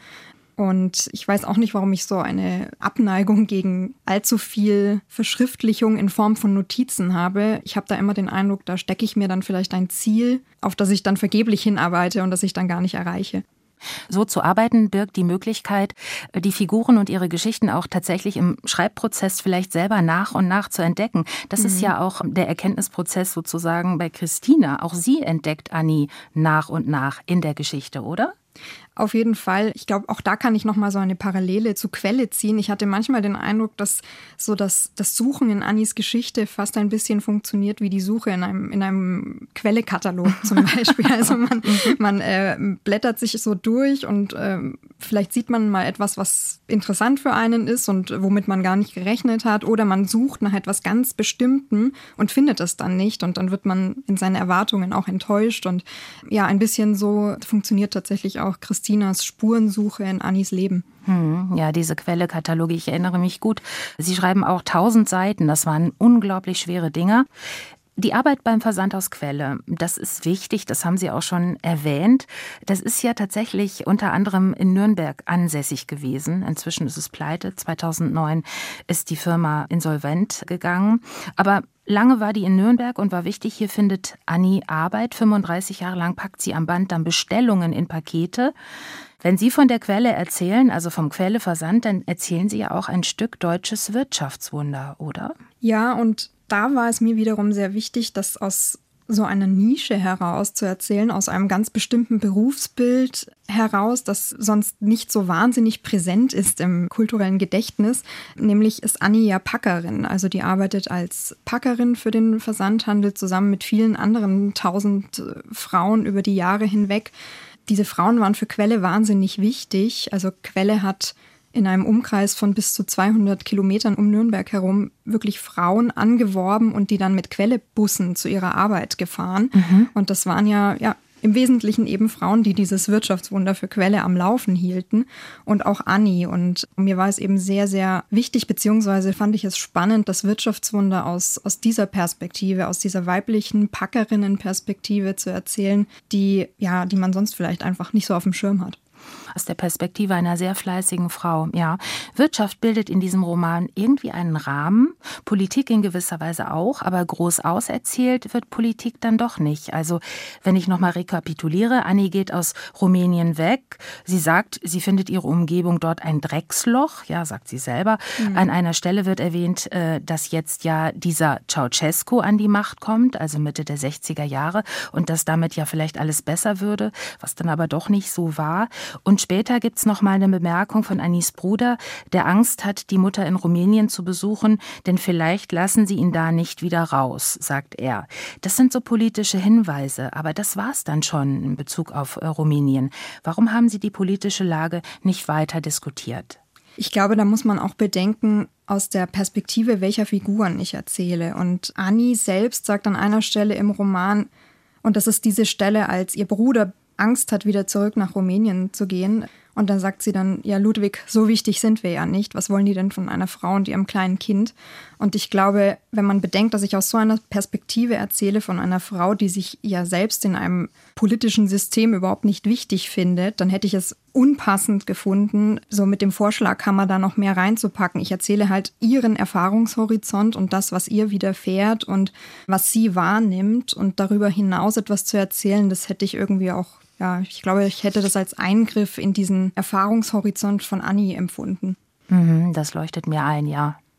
Und ich weiß auch nicht, warum ich so eine Abneigung gegen allzu viel Verschriftlichung in Form von Notizen habe. Ich habe da immer den Eindruck, da stecke ich mir dann vielleicht ein Ziel, auf das ich dann vergeblich hinarbeite und das ich dann gar nicht erreiche. So zu arbeiten birgt die Möglichkeit, die Figuren und ihre Geschichten auch tatsächlich im Schreibprozess vielleicht selber nach und nach zu entdecken. Das mhm. ist ja auch der Erkenntnisprozess sozusagen bei Christina. Auch sie entdeckt Annie nach und nach in der Geschichte, oder? Auf jeden Fall. Ich glaube, auch da kann ich nochmal so eine Parallele zu Quelle ziehen. Ich hatte manchmal den Eindruck, dass so das, das Suchen in Annies Geschichte fast ein bisschen funktioniert wie die Suche in einem, in einem Quellekatalog zum Beispiel. Also man, man äh, blättert sich so durch und äh, vielleicht sieht man mal etwas, was interessant für einen ist und womit man gar nicht gerechnet hat. Oder man sucht nach etwas ganz Bestimmtem und findet es dann nicht. Und dann wird man in seinen Erwartungen auch enttäuscht. Und ja, ein bisschen so funktioniert tatsächlich auch Christinas Spurensuche in Annies Leben. Hm, ja, diese Quellekataloge, ich erinnere mich gut. Sie schreiben auch tausend Seiten, das waren unglaublich schwere Dinger. Die Arbeit beim Versand aus Quelle, das ist wichtig, das haben Sie auch schon erwähnt. Das ist ja tatsächlich unter anderem in Nürnberg ansässig gewesen. Inzwischen ist es pleite. zweitausendneun ist die Firma insolvent gegangen. Aber lange war die in Nürnberg und war wichtig, hier findet Annie Arbeit. fünfunddreißig Jahre lang packt sie am Band dann Bestellungen in Pakete. Wenn Sie von der Quelle erzählen, also vom Quelleversand, dann erzählen Sie ja auch ein Stück deutsches Wirtschaftswunder, oder? Ja, und da war es mir wiederum sehr wichtig, das aus so einer Nische heraus zu erzählen, aus einem ganz bestimmten Berufsbild heraus, das sonst nicht so wahnsinnig präsent ist im kulturellen Gedächtnis. Nämlich ist Annie ja Packerin, also die arbeitet als Packerin für den Versandhandel zusammen mit vielen anderen tausend Frauen über die Jahre hinweg. Diese Frauen waren für Quelle wahnsinnig wichtig. Also Quelle hat in einem Umkreis von bis zu zweihundert Kilometern um Nürnberg herum wirklich Frauen angeworben und die dann mit Quellebussen zu ihrer Arbeit gefahren. Mhm. Und das waren ja, ja im Wesentlichen eben Frauen, die dieses Wirtschaftswunder für Quelle am Laufen hielten. Und auch Annie. Und mir war es eben sehr, sehr wichtig, beziehungsweise fand ich es spannend, das Wirtschaftswunder aus, aus dieser Perspektive, aus dieser weiblichen Packerinnenperspektive zu erzählen, die, ja, die man sonst vielleicht einfach nicht so auf dem Schirm hat. Aus der Perspektive einer sehr fleißigen Frau, ja. Wirtschaft bildet in diesem Roman irgendwie einen Rahmen, Politik in gewisser Weise auch, aber groß auserzählt wird Politik dann doch nicht. Also, wenn ich nochmal rekapituliere, Annie geht aus Rumänien weg. Sie sagt, sie findet ihre Umgebung dort ein Drecksloch, ja, sagt sie selber. Mhm. An einer Stelle wird erwähnt, dass jetzt ja dieser Ceausescu an die Macht kommt, also Mitte der sechziger Jahre, und dass damit ja vielleicht alles besser würde, was dann aber doch nicht so war. Und später gibt es noch mal eine Bemerkung von Annies Bruder, der Angst hat, die Mutter in Rumänien zu besuchen, denn vielleicht lassen sie ihn da nicht wieder raus, sagt er. Das sind so politische Hinweise, aber das war's dann schon in Bezug auf äh, Rumänien. Warum haben Sie die politische Lage nicht weiter diskutiert? Ich glaube, da muss man auch bedenken, aus der Perspektive welcher Figuren ich erzähle. Und Annie selbst sagt an einer Stelle im Roman, und das ist diese Stelle, als ihr Bruder Angst hat, wieder zurück nach Rumänien zu gehen. Und dann sagt sie dann, ja Ludwig, so wichtig sind wir ja nicht. Was wollen die denn von einer Frau und ihrem kleinen Kind? Und ich glaube, wenn man bedenkt, dass ich aus so einer Perspektive erzähle von einer Frau, die sich ja selbst in einem politischen System überhaupt nicht wichtig findet, dann hätte ich es unpassend gefunden, so mit dem Vorschlaghammer da noch mehr reinzupacken. Ich erzähle halt ihren Erfahrungshorizont und das, was ihr widerfährt und was sie wahrnimmt. Und darüber hinaus etwas zu erzählen, das hätte ich irgendwie auch, ja, ich glaube, ich hätte das als Eingriff in diesen Erfahrungshorizont von Annie empfunden. Mhm, das leuchtet mir ein, ja.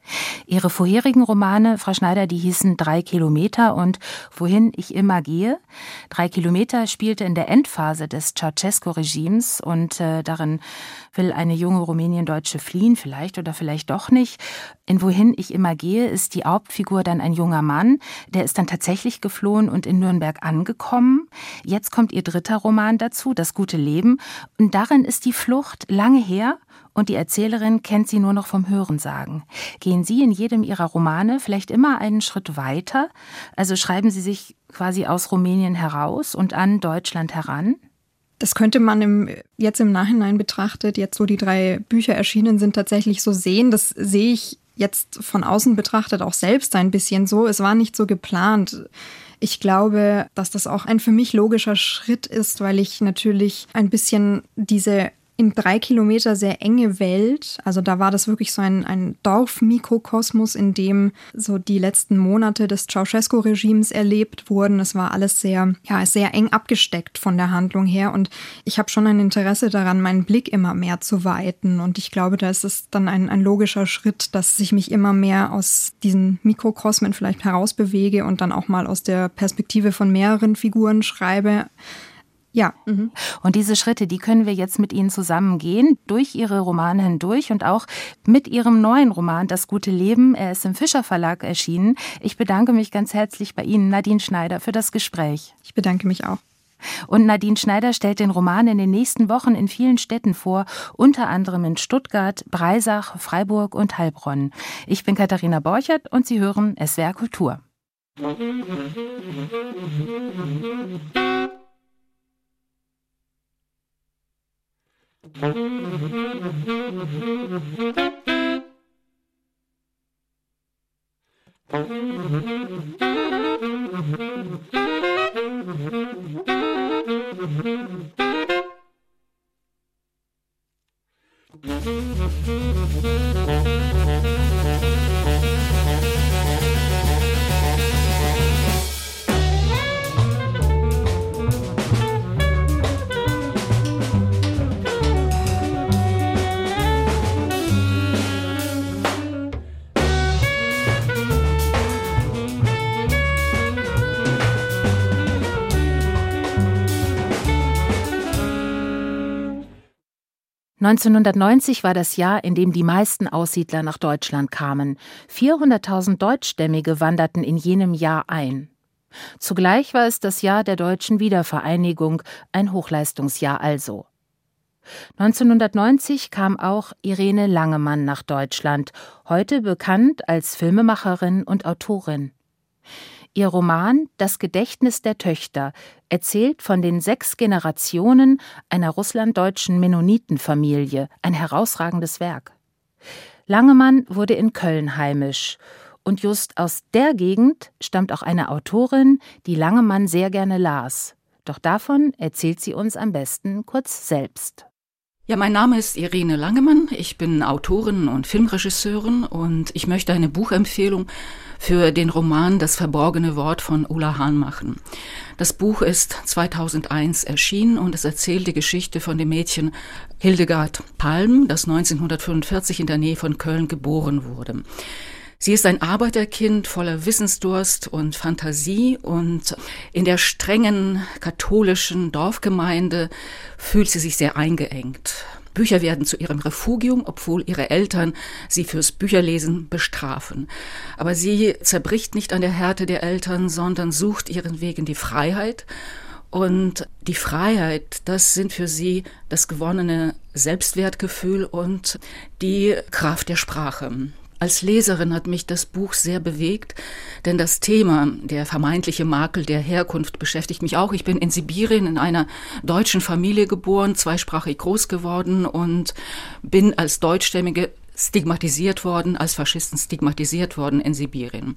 Ihre vorherigen Romane, Frau Schneider, die hießen Drei Kilometer und Wohin ich immer gehe. Drei Kilometer spielte in der Endphase des Ceausescu-Regimes und äh, darin will eine junge Rumäniendeutsche fliehen, vielleicht oder vielleicht doch nicht. In Wohin ich immer gehe ist die Hauptfigur dann ein junger Mann, der ist dann tatsächlich geflohen und in Nürnberg angekommen. Jetzt kommt ihr dritter Roman dazu, Das gute Leben, und darin ist die Flucht lange her und die Erzählerin kennt sie nur noch vom Hörensagen. Gehen Sie in jedem Ihrer Romane vielleicht immer einen Schritt weiter? Also schreiben Sie sich quasi aus Rumänien heraus und an Deutschland heran? Das könnte man im, jetzt im Nachhinein betrachtet, jetzt wo die drei Bücher erschienen sind, tatsächlich so sehen. Das sehe ich jetzt von außen betrachtet auch selbst ein bisschen so. Es war nicht so geplant. Ich glaube, dass das auch ein für mich logischer Schritt ist, weil ich natürlich ein bisschen diese in drei Kilometer sehr enge Welt, also da war das wirklich so ein, ein Dorf-Mikrokosmos, in dem so die letzten Monate des Ceausescu-Regimes erlebt wurden. Es war alles sehr, ja, sehr eng abgesteckt von der Handlung her und ich habe schon ein Interesse daran, meinen Blick immer mehr zu weiten und ich glaube, da ist es dann ein, ein logischer Schritt, dass ich mich immer mehr aus diesen Mikrokosmen vielleicht herausbewege und dann auch mal aus der Perspektive von mehreren Figuren schreibe. Ja. Mhm. Und diese Schritte, die können wir jetzt mit Ihnen zusammen gehen, durch Ihre Romane hindurch und auch mit Ihrem neuen Roman Das gute Leben. Er ist im Fischer Verlag erschienen. Ich bedanke mich ganz herzlich bei Ihnen, Nadine Schneider, für das Gespräch. Ich bedanke mich auch. Und Nadine Schneider stellt den Roman in den nächsten Wochen in vielen Städten vor, unter anderem in Stuttgart, Breisach, Freiburg und Heilbronn. Ich bin Katharina Borchert und Sie hören S W R Kultur. neunzehnhundertneunzig war das Jahr, in dem die meisten Aussiedler nach Deutschland kamen. vierhunderttausend Deutschstämmige wanderten in jenem Jahr ein. Zugleich war es das Jahr der deutschen Wiedervereinigung, ein Hochleistungsjahr also. neunzehnhundertneunzig kam auch Irene Langemann nach Deutschland, heute bekannt als Filmemacherin und Autorin. Ihr Roman »Das Gedächtnis der Töchter« erzählt von den sechs Generationen einer russlanddeutschen Mennonitenfamilie, ein herausragendes Werk. Langemann wurde in Köln heimisch und just aus der Gegend stammt auch eine Autorin, die Langemann sehr gerne las. Doch davon erzählt sie uns am besten kurz selbst. Ja, mein Name ist Irene Langemann, ich bin Autorin und Filmregisseurin und ich möchte eine Buchempfehlung für den Roman »Das verborgene Wort« von Ulla Hahn machen. Das Buch ist zweitausendeins erschienen und es erzählt die Geschichte von dem Mädchen Hildegard Palm, das neunzehnhundertfünfundvierzig in der Nähe von Köln geboren wurde. Sie ist ein Arbeiterkind voller Wissensdurst und Fantasie und in der strengen katholischen Dorfgemeinde fühlt sie sich sehr eingeengt. Bücher werden zu ihrem Refugium, obwohl ihre Eltern sie fürs Bücherlesen bestrafen. Aber sie zerbricht nicht an der Härte der Eltern, sondern sucht ihren Weg in die Freiheit. Und die Freiheit, das sind für sie das gewonnene Selbstwertgefühl und die Kraft der Sprache. Als Leserin hat mich das Buch sehr bewegt, denn das Thema, der vermeintliche Makel der Herkunft, beschäftigt mich auch. Ich bin in Sibirien in einer deutschen Familie geboren, zweisprachig groß geworden und bin als Deutschstämmige stigmatisiert worden, als Faschisten stigmatisiert worden in Sibirien.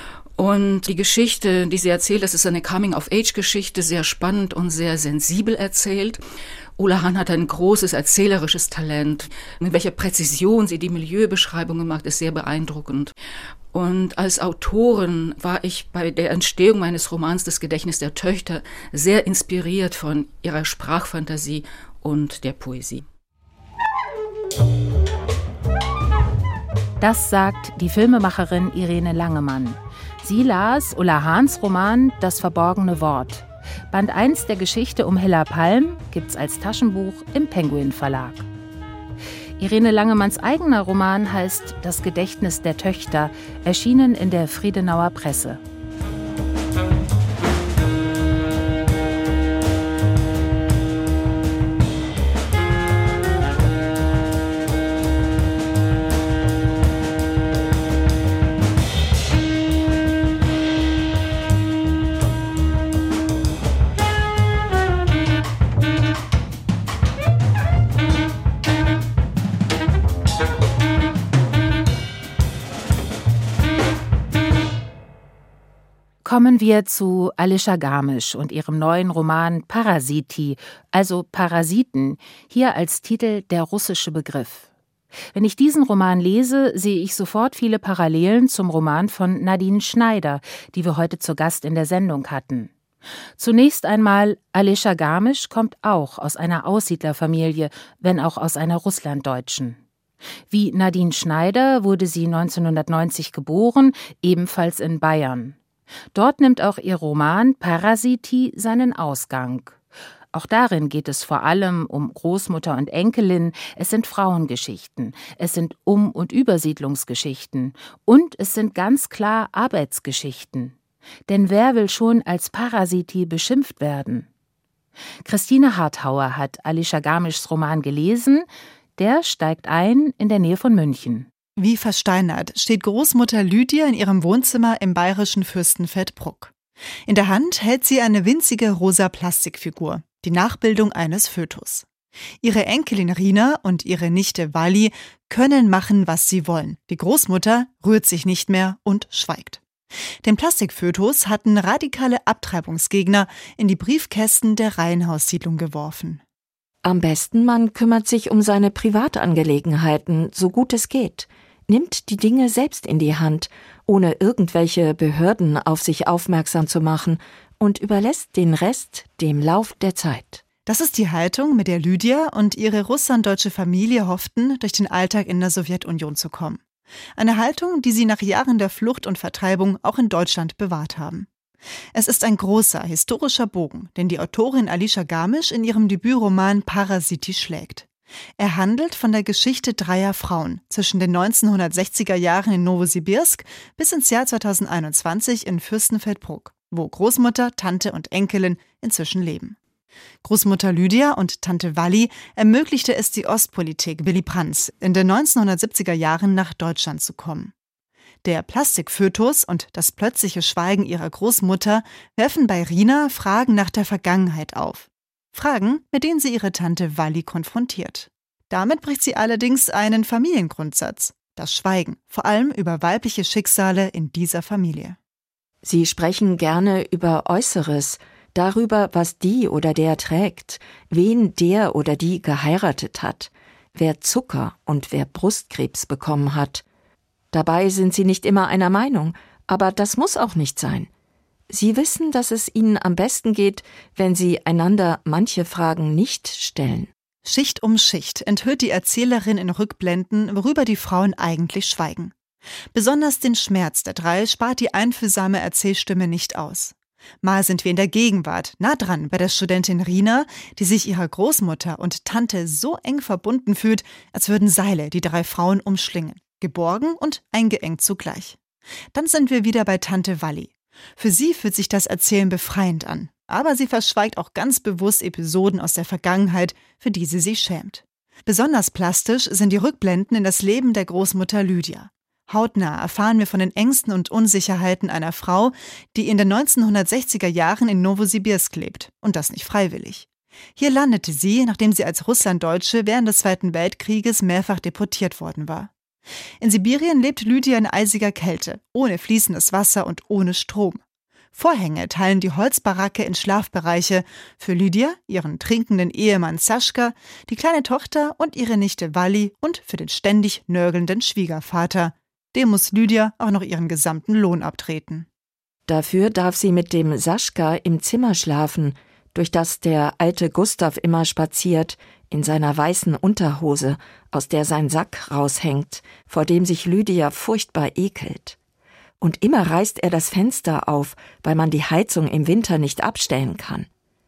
Und die Geschichte, die sie erzählt, das ist eine Coming-of-Age-Geschichte, sehr spannend und sehr sensibel erzählt. Ulla Hahn hat ein großes erzählerisches Talent. Mit welcher Präzision sie die Milieubeschreibungen macht, ist sehr beeindruckend. Und als Autorin war ich bei der Entstehung meines Romans »Das Gedächtnis der Töchter« sehr inspiriert von ihrer Sprachfantasie und der Poesie. Das sagt die Filmemacherin Irene Langemann. Sie las Ulla Hahns Roman »Das verborgene Wort«. Band eins der Geschichte um Hilla Palm gibt's als Taschenbuch im Penguin Verlag. Irene Langemanns eigener Roman heißt »Das Gedächtnis der Töchter«, erschienen in der Friedenauer Presse. Kommen wir zu Alicia Garmisch und ihrem neuen Roman Parasiti, also Parasiten, hier als Titel der russische Begriff. Wenn ich diesen Roman lese, sehe ich sofort viele Parallelen zum Roman von Nadine Schneider, die wir heute zu Gast in der Sendung hatten. Zunächst einmal, Alicia Garmisch kommt auch aus einer Aussiedlerfamilie, wenn auch aus einer Russlanddeutschen. Wie Nadine Schneider wurde sie neunzehnhundertneunzig geboren, ebenfalls in Bayern. Dort nimmt auch ihr Roman Parasiti seinen Ausgang. Auch darin geht es vor allem um Großmutter und Enkelin, es sind Frauengeschichten, es sind Um- und Übersiedlungsgeschichten und es sind ganz klar Arbeitsgeschichten. Denn wer will schon als Parasiti beschimpft werden? Christine Harthauer hat Alicia Garmischs Roman gelesen, der steigt ein in der Nähe von München. Wie versteinert steht Großmutter Lydia in ihrem Wohnzimmer im bayerischen Fürstenfeldbruck. In der Hand hält sie eine winzige rosa Plastikfigur, die Nachbildung eines Fötus. Ihre Enkelin Rina und ihre Nichte Wally können machen, was sie wollen. Die Großmutter rührt sich nicht mehr und schweigt. Den Plastikfötus hatten radikale Abtreibungsgegner in die Briefkästen der Reihenhaussiedlung geworfen. Am besten, man kümmert sich um seine Privatangelegenheiten, so gut es geht. Nimmt die Dinge selbst in die Hand, ohne irgendwelche Behörden auf sich aufmerksam zu machen und überlässt den Rest dem Lauf der Zeit. Das ist die Haltung, mit der Lydia und ihre russlanddeutsche Familie hofften, durch den Alltag in der Sowjetunion zu kommen. Eine Haltung, die sie nach Jahren der Flucht und Vertreibung auch in Deutschland bewahrt haben. Es ist ein großer, historischer Bogen, den die Autorin Alicia Garmisch in ihrem Debütroman Parasiti schlägt. Er handelt von der Geschichte dreier Frauen zwischen den neunzehnhundertsechziger Jahren in Nowosibirsk bis ins Jahr zweitausendeinundzwanzig in Fürstenfeldbruck, wo Großmutter, Tante und Enkelin inzwischen leben. Großmutter Lydia und Tante Wally ermöglichte es die Ostpolitik Willy Brandts, in den neunzehnhundertsiebziger Jahren nach Deutschland zu kommen. Der Plastikfötus und das plötzliche Schweigen ihrer Großmutter werfen bei Rina Fragen nach der Vergangenheit auf. Fragen, mit denen sie ihre Tante Wally konfrontiert. Damit bricht sie allerdings einen Familiengrundsatz: das Schweigen, vor allem über weibliche Schicksale in dieser Familie. Sie sprechen gerne über Äußeres, darüber, was die oder der trägt, wen der oder die geheiratet hat, wer Zucker und wer Brustkrebs bekommen hat. Dabei sind sie nicht immer einer Meinung, aber das muss auch nicht sein. Sie wissen, dass es ihnen am besten geht, wenn sie einander manche Fragen nicht stellen. Schicht um Schicht enthüllt die Erzählerin in Rückblenden, worüber die Frauen eigentlich schweigen. Besonders den Schmerz der drei spart die einfühlsame Erzählstimme nicht aus. Mal sind wir in der Gegenwart, nah dran bei der Studentin Rina, die sich ihrer Großmutter und Tante so eng verbunden fühlt, als würden Seile die drei Frauen umschlingen, geborgen und eingeengt zugleich. Dann sind wir wieder bei Tante Wally. Für sie fühlt sich das Erzählen befreiend an, aber sie verschweigt auch ganz bewusst Episoden aus der Vergangenheit, für die sie sich schämt. Besonders plastisch sind die Rückblenden in das Leben der Großmutter Lydia. Hautnah erfahren wir von den Ängsten und Unsicherheiten einer Frau, die in den neunzehnhundertsechziger Jahren in Nowosibirsk lebt, und das nicht freiwillig. Hier landete sie, nachdem sie als Russlanddeutsche während des Zweiten Weltkrieges mehrfach deportiert worden war. In Sibirien lebt Lydia in eisiger Kälte, ohne fließendes Wasser und ohne Strom. Vorhänge teilen die Holzbaracke in Schlafbereiche für Lydia, ihren trinkenden Ehemann Saschka, die kleine Tochter und ihre Nichte Wally und für den ständig nörgelnden Schwiegervater. Dem muss Lydia auch noch ihren gesamten Lohn abtreten. Dafür darf sie mit dem Saschka im Zimmer schlafen, durch das der alte Gustav immer spaziert, in seiner weißen Unterhose, aus der sein Sack raushängt, vor dem sich Lydia furchtbar ekelt. Und immer reißt er das Fenster auf, weil man die Heizung im Winter nicht abstellen kann.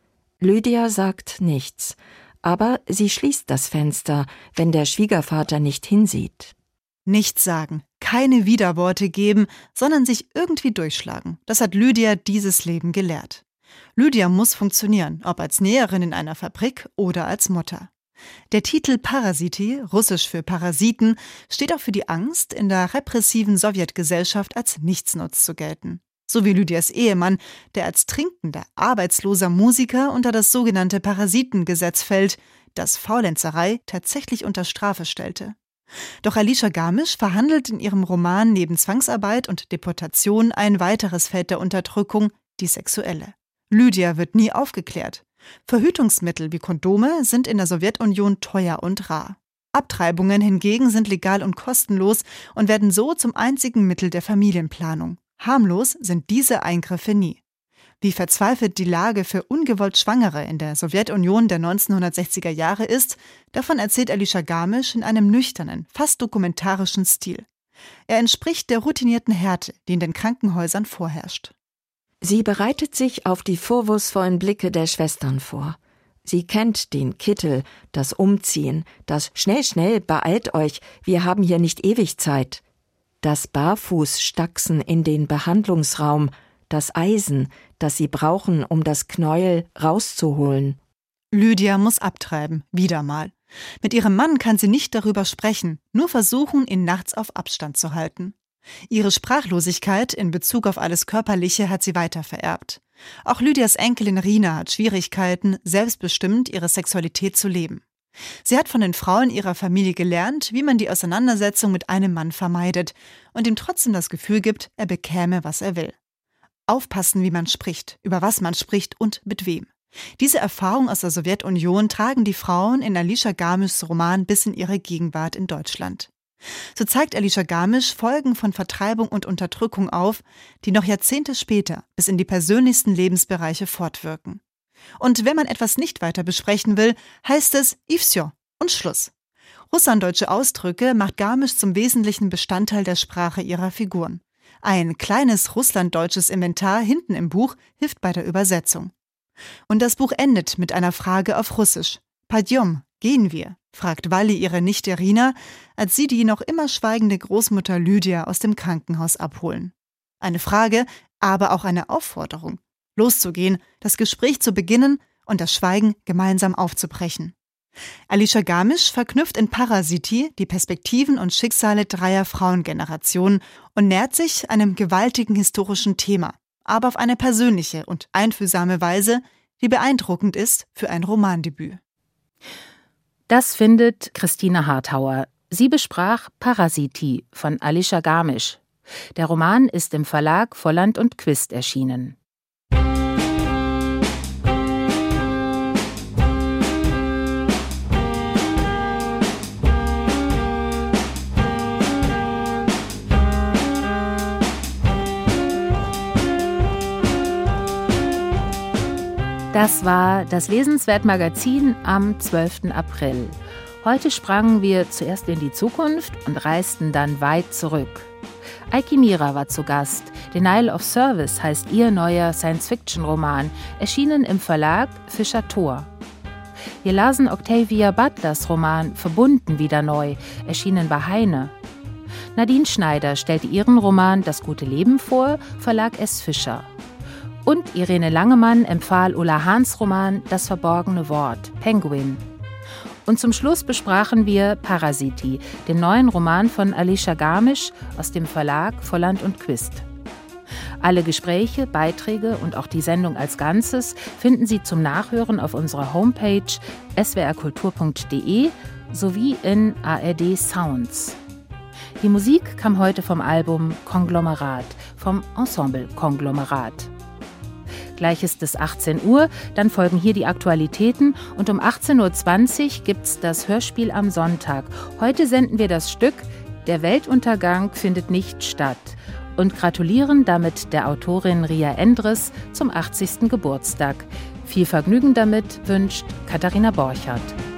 Lydia sagt nichts, aber sie schließt das Fenster, wenn der Schwiegervater nicht hinsieht. Nichts sagen, keine Widerworte geben, sondern sich irgendwie durchschlagen. Das hat Lydia dieses Leben gelehrt. Lydia muss funktionieren, ob als Näherin in einer Fabrik oder als Mutter. Der Titel Parasiti, russisch für Parasiten, steht auch für die Angst, in der repressiven Sowjetgesellschaft als Nichtsnutz zu gelten. So wie Lydias Ehemann, der als trinkender, arbeitsloser Musiker unter das sogenannte Parasitengesetz fällt, das Faulenzerei tatsächlich unter Strafe stellte. Doch Alisha Garmisch verhandelt in ihrem Roman neben Zwangsarbeit und Deportation ein weiteres Feld der Unterdrückung, die sexuelle. Lydia wird nie aufgeklärt. Verhütungsmittel wie Kondome sind in der Sowjetunion teuer und rar. Abtreibungen hingegen sind legal und kostenlos und werden so zum einzigen Mittel der Familienplanung. Harmlos sind diese Eingriffe nie. Wie verzweifelt die Lage für ungewollt Schwangere in der Sowjetunion der neunzehnhundertsechziger Jahre ist, davon erzählt Alisha Garmisch in einem nüchternen, fast dokumentarischen Stil. Er entspricht der routinierten Härte, die in den Krankenhäusern vorherrscht. Sie bereitet sich auf die vorwurfsvollen Blicke der Schwestern vor. Sie kennt den Kittel, das Umziehen, das »Schnell, schnell, beeilt euch, wir haben hier nicht ewig Zeit«, das Barfußstaxen in den Behandlungsraum, das Eisen, das sie brauchen, um das Knäuel rauszuholen. Lydia muss abtreiben, wieder mal. Mit ihrem Mann kann sie nicht darüber sprechen, nur versuchen, ihn nachts auf Abstand zu halten. Ihre Sprachlosigkeit in Bezug auf alles Körperliche hat sie weitervererbt. Auch Lydias Enkelin Rina hat Schwierigkeiten, selbstbestimmt ihre Sexualität zu leben. Sie hat von den Frauen ihrer Familie gelernt, wie man die Auseinandersetzung mit einem Mann vermeidet und ihm trotzdem das Gefühl gibt, er bekäme, was er will. Aufpassen, wie man spricht, über was man spricht und mit wem. Diese Erfahrung aus der Sowjetunion tragen die Frauen in Alisha Garmischs Roman bis in ihre Gegenwart in Deutschland. So zeigt Alisha Garmisch Folgen von Vertreibung und Unterdrückung auf, die noch Jahrzehnte später bis in die persönlichsten Lebensbereiche fortwirken. Und wenn man etwas nicht weiter besprechen will, heißt es i всё und Schluss. Russlanddeutsche Ausdrücke macht Garmisch zum wesentlichen Bestandteil der Sprache ihrer Figuren. Ein kleines russlanddeutsches Inventar hinten im Buch hilft bei der Übersetzung. Und das Buch endet mit einer Frage auf Russisch. Padjom, gehen wir? Fragt Walli ihre Nichte Rina, als sie die noch immer schweigende Großmutter Lydia aus dem Krankenhaus abholen. Eine Frage, aber auch eine Aufforderung. Loszugehen, das Gespräch zu beginnen und das Schweigen gemeinsam aufzubrechen. Alisha Garmisch verknüpft in Parasiti die Perspektiven und Schicksale dreier Frauengenerationen und nähert sich einem gewaltigen historischen Thema, aber auf eine persönliche und einfühlsame Weise, die beeindruckend ist für ein Romandebüt. Das findet Christine Harthauer. Sie besprach Parasiti von Alisha Garmisch. Der Roman ist im Verlag Volland und Quist erschienen. Das war das Lesenswert-Magazin am zwölften April. Heute sprangen wir zuerst in die Zukunft und reisten dann weit zurück. Eiki Mira war zu Gast. Denial of Service heißt ihr neuer Science-Fiction-Roman, erschienen im Verlag Fischer Thor. Wir lasen Octavia Butlers Roman Verbunden wieder neu, erschienen bei Heine. Nadine Schneider stellte ihren Roman Das gute Leben vor, Verlag S. Fischer. Und Irene Langemann empfahl Ulla Hahns Roman Das verborgene Wort, Penguin. Und zum Schluss besprachen wir Parasiti, den neuen Roman von Alisha Garmisch aus dem Verlag Volland und Quist. Alle Gespräche, Beiträge und auch die Sendung als Ganzes finden Sie zum Nachhören auf unserer Homepage s w r kultur punkt d e sowie in A R D Sounds. Die Musik kam heute vom Album Konglomerat, vom Ensemble Konglomerat. Gleich ist es achtzehn Uhr, dann folgen hier die Aktualitäten und um achtzehn Uhr zwanzig gibt's das Hörspiel am Sonntag. Heute senden wir das Stück Der Weltuntergang findet nicht statt und gratulieren damit der Autorin Ria Endres zum achtzigsten Geburtstag. Viel Vergnügen damit wünscht Katharina Borchardt.